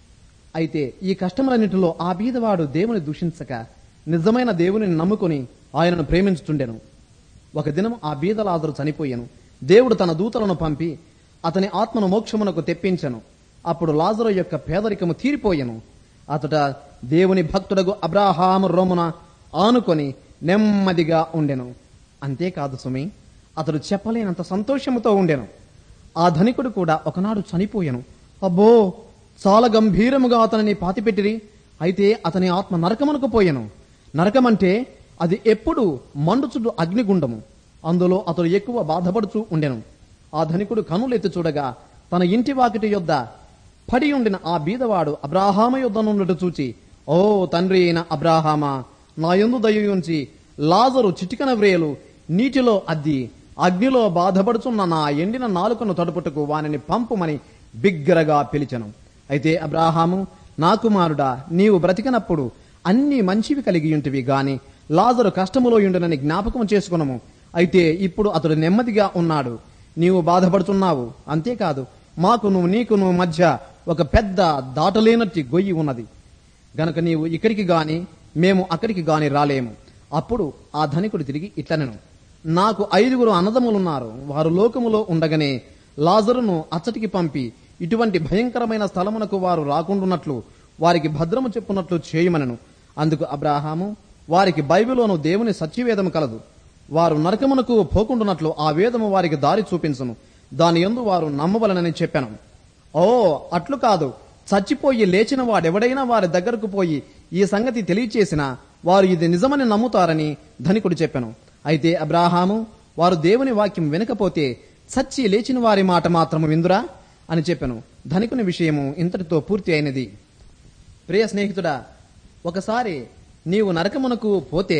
అయితే ఈ కష్టములన్నిటిలో ఆ బీదవాడు దేవుని దూషించక నిజమైన దేవుని నమ్ముకుని ఆయనను ప్రేమించుతుండెను. ఒక దినం ఆ బీద లాజరు చనిపోయాను. దేవుడు తన దూతలను పంపి అతని ఆత్మను మోక్షమునకు తెప్పించెను. అప్పుడు లాజరు యొక్క పేదరికము తీరిపోయెను. అతట దేవుని భక్తుడగు అబ్రాహాము రోమున ఆనుకొని నెమ్మదిగా ఉండెను. అంతేకాదు సుమి, అతడు చెప్పలేనంత సంతోషముతో ఉండెను. ఆ ధనికుడు కూడా ఒకనాడు చనిపోయెను. అబ్బో, చాలా గంభీరముగా అతనిని పాతిపెట్టిరి. అయితే అతని ఆత్మ నరకమునకు పోయెను. నరకమంటే అది ఎప్పుడు మండుచుడు అగ్నిగుండము. అందులో అతడు ఎక్కువ బాధపడుచూ ఉండెను. ఆ ధనికుడు కనులెత్తి చూడగా తన ఇంటి వాకిటి యొద్ద పడి ఉండిన ఆ బీదవాడు అబ్రాహాము యొద్ద నుండి చూచి, ఓ తండ్రి అయిన అబ్రాహామా, నా యందు దయ ఉంచి లాజరు చిటికన వ్రేలు నీటిలో అద్ది అగ్నిలో బాధపడుచున్న నా ఎండిన నాలుకను తడుపుటకు వానిని పంపుమని బిగ్గరగా పిలిచెను. అయితే అబ్రాహాము, నా కుమారుడా, నీవు బ్రతికినప్పుడు అన్ని మంచివి కలిగి ఉంటివి గాని లాజరు కష్టములో ఉండునని జ్ఞాపకం చేసుకునము. అయితే ఇప్పుడు అతడు నెమ్మదిగా ఉన్నాడు. నీవు బాధపడుతున్నావు. అంతేకాదు, మాకును నీకును మధ్య ఒక పెద్ద దాటలేనట్టి గొయ్యి ఉన్నది గనక నీవు ఇక్కడికి గాని మేము అక్కడికి గాని రాలేము. అప్పుడు ఆ ధనికుడు తిరిగి ఇట్లనెను, నాకు ఐదుగురు అన్నదమ్ములున్నారు. వారు లోకములో ఉండగానే లాజరును అచ్చటికి పంపి ఇటువంటి భయంకరమైన స్థలమునకు వారు రాకుండున్నట్లు వారికి భద్రము చెప్పున్నట్లు చేయమనను. అందుకు అబ్రాహాము, వారికి బైబిలోను దేవుని సత్యవేదము కలదు. వారు నరకమునకు పోకుండున్నట్లు ఆ వేదము వారికి దారి చూపించును. దాని యందు వారు నమ్మవలనని చెప్పాను. ఓ, అట్లు కాదు, చచ్చిపోయి లేచిన వాడెవడైనా వారి దగ్గరకు పోయి ఈ సంగతి తెలియచేసినా వారు ఇది నిజమని నమ్ముతారని ధనికుడు చెప్పాను. అయితే అబ్రాహాము, వారు దేవుని వాక్యం వినకపోతే చచ్చి లేచిన వారి మాట మాత్రము విందురా అని చెప్పాను. ధనికుని విషయము ఇంతటితో పూర్తి అయినది. ప్రియ స్నేహితుడా, ఒకసారి నీవు నరకమునకు పోతే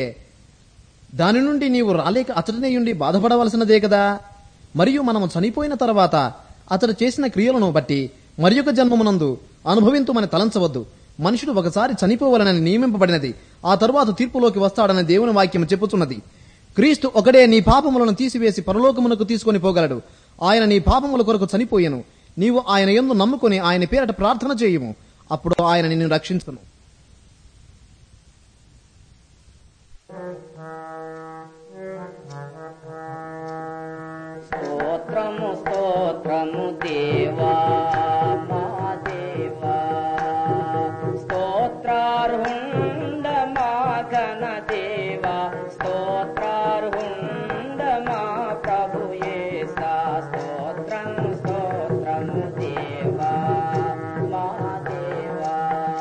దాని నుండి నీవు రాలేక అతడినేయుండి బాధపడవలసినదే కదా. మరియు మనము చనిపోయిన తర్వాత అతడు చేసిన క్రియలను బట్టి మరి ఒక జన్మమునందు అనుభవింతుమని తలంచవద్దు. మనుషుడు ఒకసారి చనిపోవాలని నియమింపబడినది, ఆ తరువాత తీర్పులోకి వస్తాడని దేవుని వాక్యం చెప్పుచున్నది. క్రీస్తు ఒకడే నీ పాపములను తీసివేసి పరలోకమునకు తీసుకొని పోగలడు. ఆయన నీ పాపముల కొరకు చనిపోయెను. నీవు ఆయన యందు నమ్ముకొని ఆయన పేరట ప్రార్థన చేయుము. అప్పుడు ఆయన నిన్ను రక్షించును. స్తోత్రము స్తోత్రము దేవా మా దేవా, స్తోత్రార్హుండ మా ఘన దేవా, స్తోత్రార్హుండ మా ప్రభు యేసా. స్తోత్రము స్తోత్రము దేవా మా దేవా,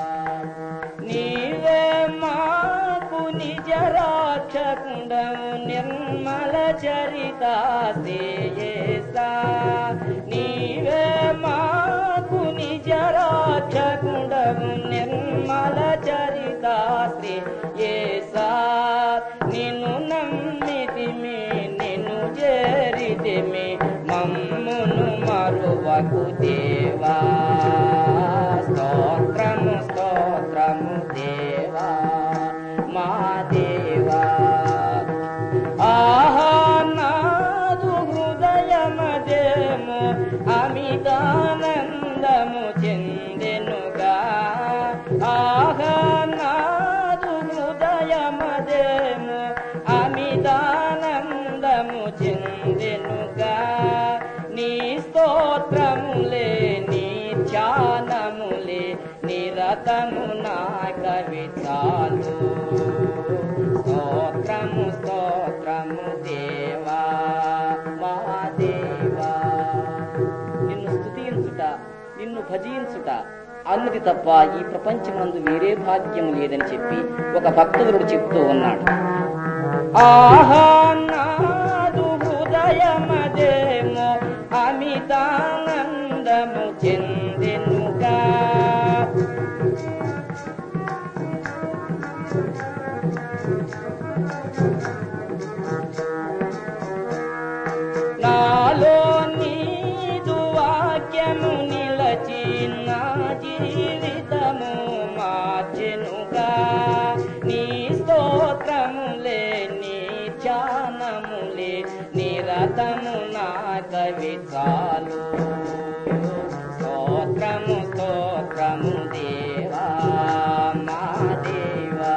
నీవే మాకు నిజ రాక్షకుండవు నిర్మల చరితాసేయేసా. నీవే మాకు నిజ రాక్షకుండవు నిర్మల చరితాశ్రేయేసా. నిన్ను నమ్మితిమి, నిన్ను చేరితిమి, మమ్మును మరువకు దేవా. స్తోత్రము స్తోత్రము దేవా మా దేవా. ఆహా నాదు హృదయమదేమో అమితానందము చెందెనుగా. ఆహా నాదు హృదయమదేమో అమితానందము చెందెనుగా. నీ స్తోత్రములే నీ ధ్యానములే నిరతము నా కవితాలు. స్తోత్రము స్తోత్రము దేవా మా దేవా. నిన్ను స్తుతించుట, నిన్ను భజించుట అన్నది తప్ప ఈ ప్రపంచమందు వేరే భాగ్యం లేదని చెప్పి ఒక భక్తుడు చెప్తూ ఉన్నాడు. ఆహా నాదు హృదయమదేమో అమితానందము చెందెనుగా. నాలో నీదు వాక్యము నిలచి నా జీవితము మార్చెనుగా. నీ స్తోత్రములే నీ ధ్యానములే నిరతము నా కవి చాలు. స్తోత్రము స్తోత్రము దేవా మా దేవా.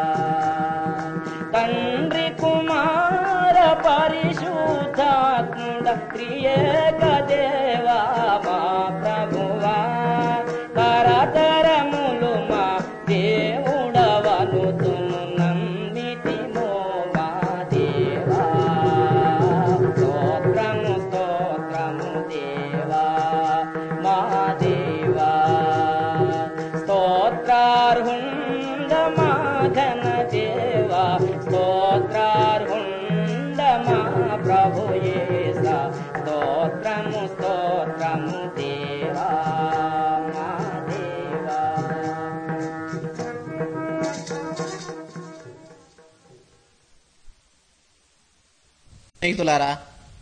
తండ్రి కుమార పరిశుద్ధాత్ముడ ప్రియేక దేవా మా ప్రభువా. తరతరములు మా దేవుడవనుతును నమ్మితిమో మా దేవా. స్తోత్రము స్తోత్రము దేవా మా దేవా. స్తోత్రార్హుండ మా ఘన దేవా. స్తోత్రార్హుండ మా ప్రభు యేస. స్తోత్రము స్తోత్రము దేవా మా దేవా. స్నేహితులారా,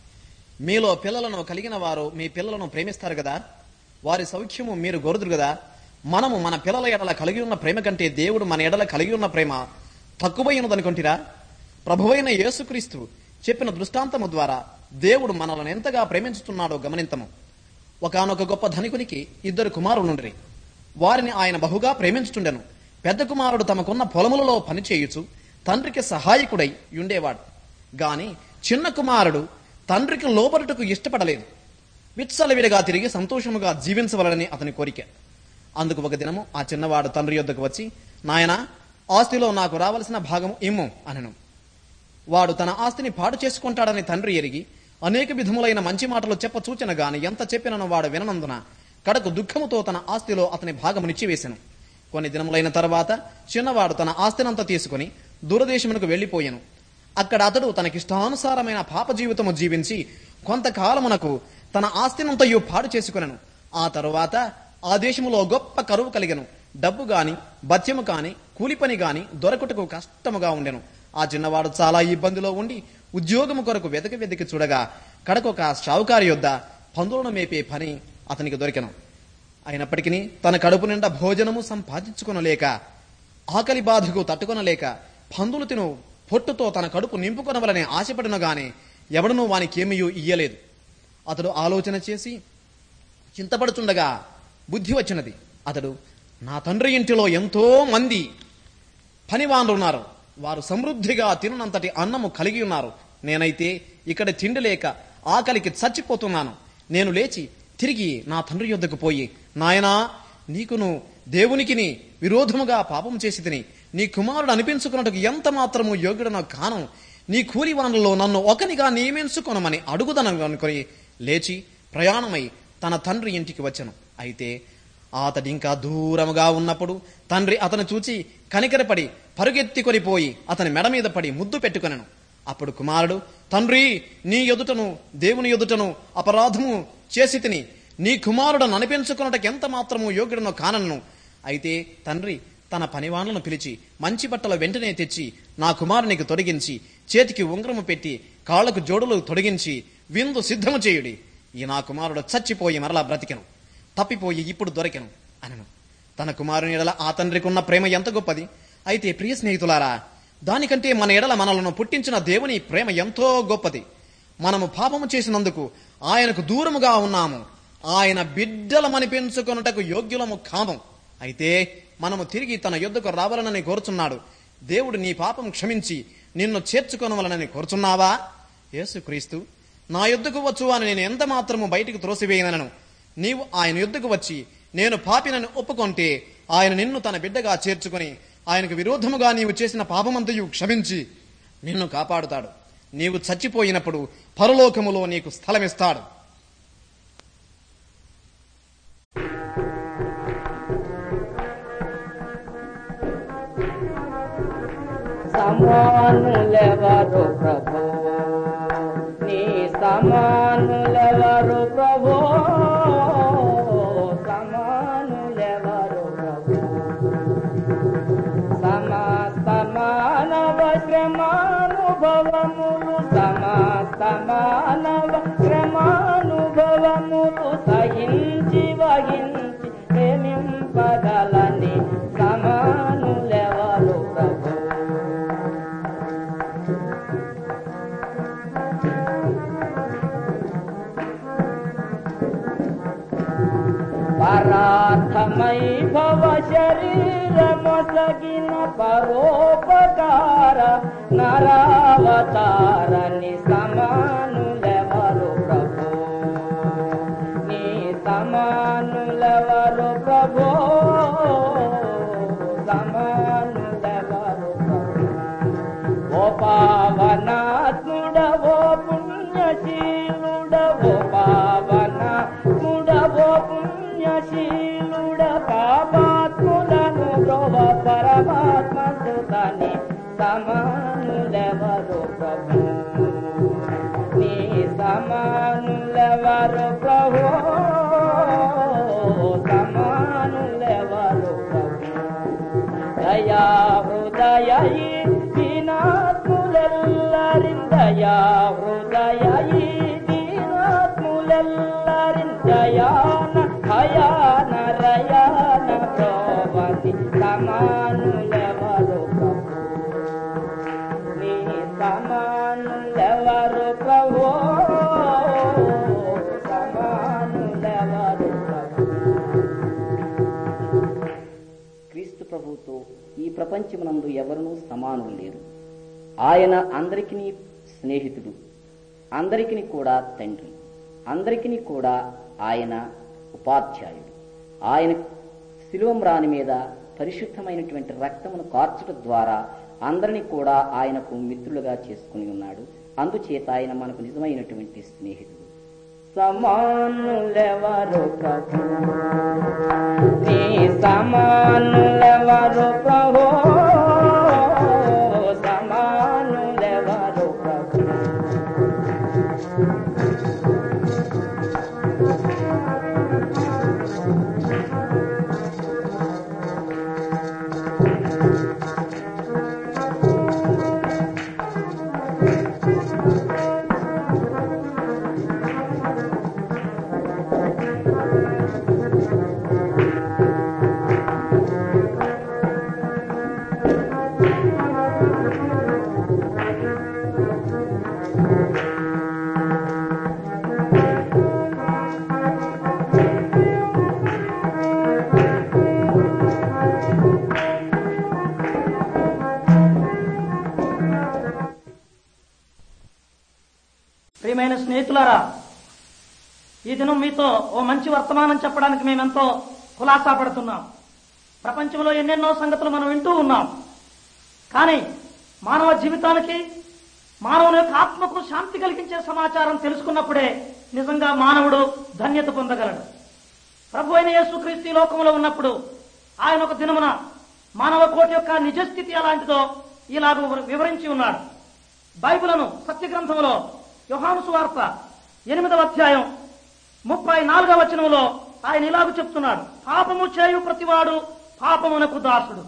మీలో పిల్లలను కలిగిన వారు మీ పిల్లలను ప్రేమిస్తారు కదా, వారి సౌఖ్యము మీరు గోరుదురు కదా. మనము మన పిల్లల ఎడల కలిగి ఉన్న ప్రేమ కంటే దేవుడు మన ఎడల కలిగి ఉన్న ప్రేమ తక్కువైనదనుకుంటారా? ప్రభువైన యేసుక్రీస్తు చెప్పిన దృష్టాంతము ద్వారా దేవుడు మనల్ని ఎంతగా ప్రేమించుతున్నాడో గమనింతము. ఒకానొక గొప్ప ధనికునికి ఇద్దరు కుమారులుండ్రి. వారిని ఆయన బహుగా ప్రేమించుచుండెను. పెద్ద కుమారుడు తమకున్న పొలములలో పనిచేయుచు తండ్రికి సహాయకుడై ఉండేవాడు. గాని చిన్న కుమారుడు తండ్రికి లోబడుటకు ఇష్టపడలేదు. విత్సలవిడిగా తిరిగి సంతోషముగా జీవించవలనని అతని కోరిక. అందుకు ఒక దినము ఆ చిన్నవాడు తండ్రి యొద్దకు వచ్చి, నాయనా, ఆస్తిలో నాకు రావలసిన భాగము ఇమ్ము అనెను. వాడు తన ఆస్తిని పాడు చేసుకుంటాడని తండ్రి ఎరిగి అనేక విధములైన మంచి మాటలు చెప్ప చూచిన గాని ఎంత చెప్పినను వాడు విననందున కడకు దుఃఖముతో తన ఆస్తిలో అతని భాగము నిచ్చివేసెను. కొన్ని దినములైన తర్వాత చిన్నవాడు తన ఆస్తినంతా తీసుకుని దూరదేశమునకు వెళ్లిపోయెను. అక్కడ అతడు తనకిష్టానుసారమైన పాప జీవితము జీవించి కొంతకాలమునకు తన ఆస్తినంతయు పాడు చేసుకునెను. ఆ తరువాత ఆ దేశములో గొప్ప కరువు కలిగెను. డబ్బు గాని భత్యము కాని కూలి పని గాని దొరకుటకు కష్టముగా ఉండెను. ఆ చిన్నవాడు చాలా ఇబ్బందిలో ఉండి ఉద్యోగము కొరకు వెతకి వెతికి చూడగా కడకొక షావుకారి యొద్ద పందులను మేపే పని అతనికి దొరికెను. అయినప్పటికీ తన కడుపు నిండా భోజనము సంపాదించుకొనలేక, ఆకలి బాధకు తట్టుకొనలేక పందులు తిను పొట్టుతో తన కడుపు నింపుకొనవలనే ఆశపడిన గాని ఎవడనూ వానికేమీ ఇయ్యలేదు. అతడు ఆలోచన చేసి చింతపడుచుండగా బుద్ధి వచ్చినది. అతడు, నా తండ్రి ఇంటిలో ఎంతో మంది పనివాన్లున్నారు. వారు సమృద్ధిగా తినునంతటి అన్నము కలిగి ఉన్నారు. నేనైతే ఇక్కడ తిండి లేక ఆకలికి చచ్చిపోతున్నాను. నేను లేచి తిరిగి నా తండ్రి యొద్దకు పోయి, నాయనా, నీకును దేవునికిని విరోధముగా పాపం చేసి తిని నీ కుమారుడు అనిపించుకున్నట్టుకు ఎంత మాత్రము యోగ్యుడనో కాను. నీ కూలివానులలో నన్ను ఒకనిగా నియమించుకొనమని అడుగుదనని అనుకొని లేచి ప్రయాణమై తన తండ్రి ఇంటికి వచ్చెను. అయితే అతడి ఇంకా దూరముగా ఉన్నప్పుడు తండ్రి అతను చూచి కనికరపడి పరుగెత్తికొని పోయి అతని మెడ మీద పడి ముద్దు పెట్టుకొనెను. అప్పుడు కుమారుడు, తండ్రి, నీ ఎదుటను దేవుని ఎదుటను అపరాధము చేసి తిని నీ కుమారుడను అనిపించుకున్నటకు ఎంత మాత్రము యోగ్యుడనో కానను. అయితే తండ్రి తన పనివాళ్లను పిలిచి మంచి బట్టలు వెంటనే తెచ్చి నా కుమారునికి తొడిగించి చేతికి ఉంగరము పెట్టి కాళ్లకు జోడులు తొడిగించి విందు సిద్ధము చేయుడి. ఈ నా కుమారుడు చచ్చిపోయి మరలా బ్రతికెను, తప్పిపోయి ఇప్పుడు దొరికెను అనను. తన కుమారుని ఎడల ఆ తండ్రికి ఉన్న ప్రేమ ఎంత గొప్పది! అయితే ప్రియ స్నేహితులారా, దానికంటే మన ఎడల మనలను పుట్టించిన దేవుని ప్రేమ ఎంతో గొప్పది. మనము పాపము చేసినందుకు ఆయనకు దూరముగా ఉన్నాము. ఆయన బిడ్డలమని పెంచుకొనుటకు యోగ్యులము కాము. అయితే మనము తిరిగి తన యొద్దకు రావాలనని కోరుచున్నాడు. దేవుడు నీ పాపం క్షమించి నిన్ను చేర్చుకొనవలనని కోరుచున్నావా? యేసుక్రీస్తు, నా యొద్దకు వచ్చు అని నేను ఎంత మాత్రము బయటికి త్రోసివేయనను. నీవు ఆయన యొద్దకు వచ్చి నేను పాపినని ఒప్పుకొంటే ఆయన నిన్ను తన బిడ్డగా చేర్చుకొని ఆయనకు విరోధముగా నీవు చేసిన పాపమంతయు క్షమించి నిన్ను కాపాడుతాడు. నీవు చచ్చిపోయినప్పుడు పరలోకములో నీకు స్థలమిస్తాడు. సమానులెవరు ప్రభు, నీ సమానులెవరు ప్రభు, సమానులెవరు ప్రభు. సమస్త మానవ శ్రమానుభవములు, సమస్త మానవ శ్రమానుభవములు సహించి వహించి ప్రేమింపగలని సమానులెవరు ప్రభు. పరార్థమై భవ శరీరమొసగిన పరోపకార నరావతారని సమానులెవరు ప్రభు, నీ సమానులెవరు ప్రభు, సమానులెవరు ప్రభు. ఓ పావనాత్ముడవో పుణ్యశీలుడవో, పావనాత్ముడవో పుణ్యశీలుడ, పాపాత్ములను ద్రోవ పరమాత్మ సుతని సమానులెవరు ప్రభు, నీ సమానులెవరు ప్రభు, సమానులెవరు ప్రభు. దయా హృదయ దీనాత్ములెల్లరిన్, దయా హృదయ దీనాత్ములెల్లరిన్, దయాన భయాన రయాన ప్రోవతి సమానులెవరు ప్రభు, నీ సమానులెవరు ప్రభు, సమానులెవరు ప్రభు. క్రీస్తు ప్రభుతో ఈ ప్రపంచమునందు ఎవరునూ సమానులు లేరు. ఆయన అందరికీ స్నేహితుడు, అందరికీ కూడా తండ్రి, అందరికీ కూడా ఆయన ఉపాధ్యాయుడు. ఆయన శిలువమ్రాని మీద పరిశుద్ధమైనటువంటి రక్తమును కార్చుట ద్వారా అందరినీ కూడా ఆయనకు మిత్రులుగా చేసుకుని ఉన్నాడు. అందుచేత ఆయన మనకు నిజమైనటువంటి స్నేహితుడు. సమానులెవరు ప్రభు, నీ సమానులెవరు ప్రభు, సమానులెవరు ప్రభు. ప్రియమైన స్నేహితులారా, ఈ దినం మీతో ఓ మంచి వర్తమానం చెప్పడానికి మేమెంతో ఖులాసా పడుతున్నాం. ప్రపంచంలో ఎన్నెన్నో సంగతులు మనం వింటూ ఉన్నాం. కానీ మానవ జీవితానికి, మానవుని యొక్క ఆత్మకు శాంతి కలిగించే సమాచారం తెలుసుకున్నప్పుడే నిజంగా మానవుడు ధన్యత పొందగలడు. ప్రభు అయిన యేసుక్రీస్తు ఈ లోకంలో ఉన్నప్పుడు ఆయన ఒక దినమున మానవ కోటి యొక్క నిజస్థితి ఎలాంటిదో ఇలాగ వివరించి ఉన్నాడు. బైబిలును సత్య గ్రంథంలో యోహాను సువార్త ఎనిమిదవ అధ్యాయం ముప్పై నాలుగవ వచనంలో ఆయన ఇలాగ చెప్తున్నాడు, పాపము చేయు ప్రతివాడు పాపమునకు దాసుడు.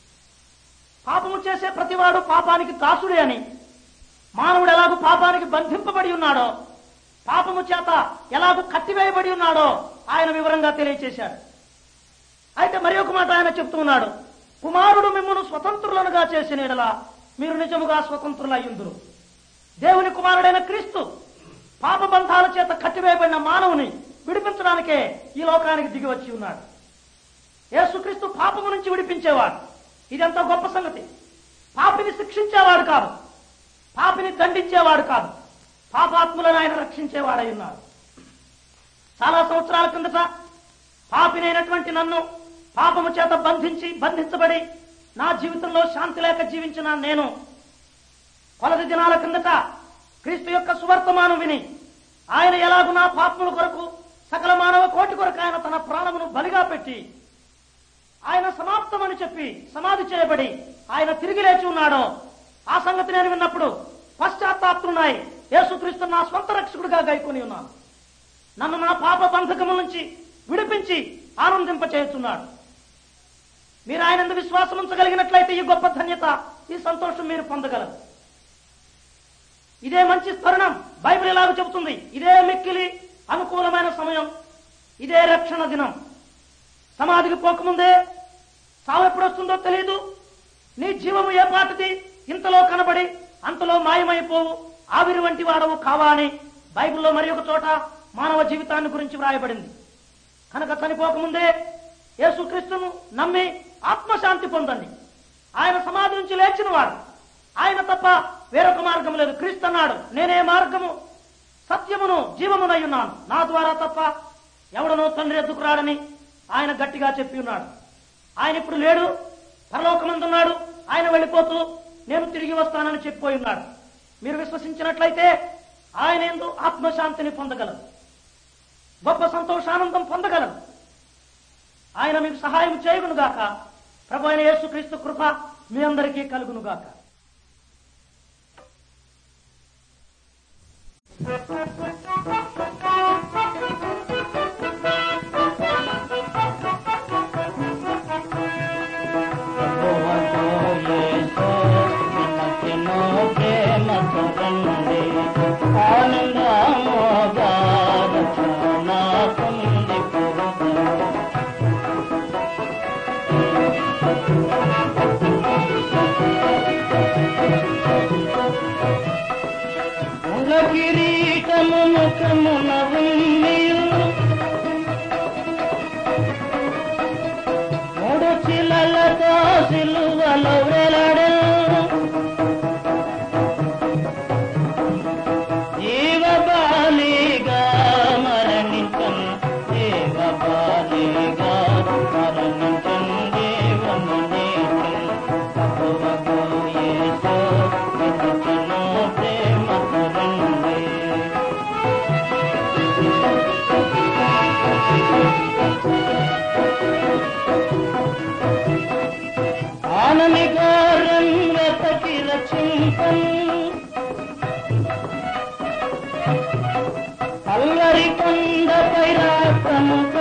పాపము చేసే ప్రతివాడు పాపానికి దాసుడే అని, మానవుడు ఎలాగూ పాపానికి బంధింపబడి ఉన్నాడో, పాపము చేత ఎలాగూ కట్టివేయబడి ఉన్నాడో ఆయన వివరంగా తెలియచేశాడు. అయితే మరి ఒక మాట ఆయన చెప్తూ ఉన్నాడు, కుమారుడు మిమ్మును స్వతంత్రులనుగా చేసిన యెడల మీరు నిజముగా స్వతంత్రులయ్యుందురు. దేవుని కుమారుడైన క్రీస్తు పాప బంధాల చేత కట్టివేయబడిన మానవుని విడిపించడానికే ఈ లోకానికి దిగి వచ్చి ఉన్నాడు. యేసుక్రీస్తు పాపము నుంచి విడిపించేవాడు. ఇదంతా గొప్ప సంగతి. పాపిని శిక్షించేవాడు కాదు, పాపిని దండించేవాడు కాదు, పాపాత్ములను ఆయన రక్షించేవాడై ఉన్నాడు. చాలా సంవత్సరాల కిందట పాపినైనటువంటి నన్ను పాపము చేత బంధించి బంధించబడి నా జీవితంలో శాంతి లేక జీవించిన నేను కొలది దినాల కిందట క్రీస్తు యొక్క సువర్తమానం విని ఆయన ఎలాగు నా పాపముల కొరకు సకల మానవ కోటి కొరకు ఆయన తన ప్రాణమును బలిగా పెట్టి ఆయన సమాప్తమని చెప్పి సమాధి చేయబడి ఆయన తిరిగి లేచి ఉన్నాడో ఆ సంగతి నేను విన్నప్పుడు పశ్చాత్తాపడున్నాయి. యేసుక్రీస్తు నా స్వంత రక్షకుడిగా గైకొని ఉన్నాను. నన్ను నా పాప బంధకముల నుంచి విడిపించి ఆనందింపచేస్తున్నాడు. మీరు ఆయన యందు విశ్వాసం ఉంచగలిగినట్లయితే ఈ గొప్ప ధన్యత, ఈ సంతోషం మీరు పొందగలరు. ఇదే మంచి తరుణం. బైబిల్ ఎలాగో చెబుతుంది, ఇదే మిక్కిలి అనుకూలమైన సమయం, ఇదే రక్షణ దినం. సమాధికి పోకముందే సావు ఎప్పుడు వస్తుందో తెలియదు. నీ జీవము ఏ పాటిది, ఇంతలో కనబడి అంతలో మాయమైపోవు, ఆవిరి వంటి వాడవు కావా అని బైబిల్లో మరి ఒక చోట మానవ జీవితాన్ని గురించి వ్రాయబడింది. కనుక చనిపోకముందే యేసుక్రీస్తును నమ్మి ఆత్మశాంతి పొందండి. ఆయన సమాధి నుంచి లేచిన వాడు, ఆయన తప్ప వేరొక మార్గం లేదు. క్రీస్తు అన్నాడు, నేనే మార్గము సత్యమును జీవమునై ఉన్నాను, నా ద్వారా తప్ప ఎవడనో తండ్రి ఎద్దుకు రాడని ఆయన గట్టిగా చెప్పి ఉన్నాడు. ఆయన ఇప్పుడు లేడు, పరలోకమందున్నాడు. ఆయన వెళ్ళిపోతూ నేను తిరిగి వస్తానని చెప్పిపోయి ఉన్నాడు. మీరు విశ్వసించినట్లయితే ఆయన యందు ఆత్మశాంతిని పొందగలరు, గొప్ప సంతోషానందం పొందగలరు. ఆయన మీకు సహాయం చేయగునుగాక. ప్రభు అయిన యేసుక్రీస్తు కృప మీ అందరికీ కలుగునుగాక. కిరీటము ముఖమున ఉన్నియు మూడు చిలలతో సిలువలో వేలాడెను. జీవ బాలిగా మరణించను, జీవ బాలిగా మరణించను, జీవము నీచను. ప్రభువకు యేసు వినుచును ప్రేమతో రండి. ఆనని ఘోరం వెతకి రక్షింపను, కల్వరి కొండపై రాత్రము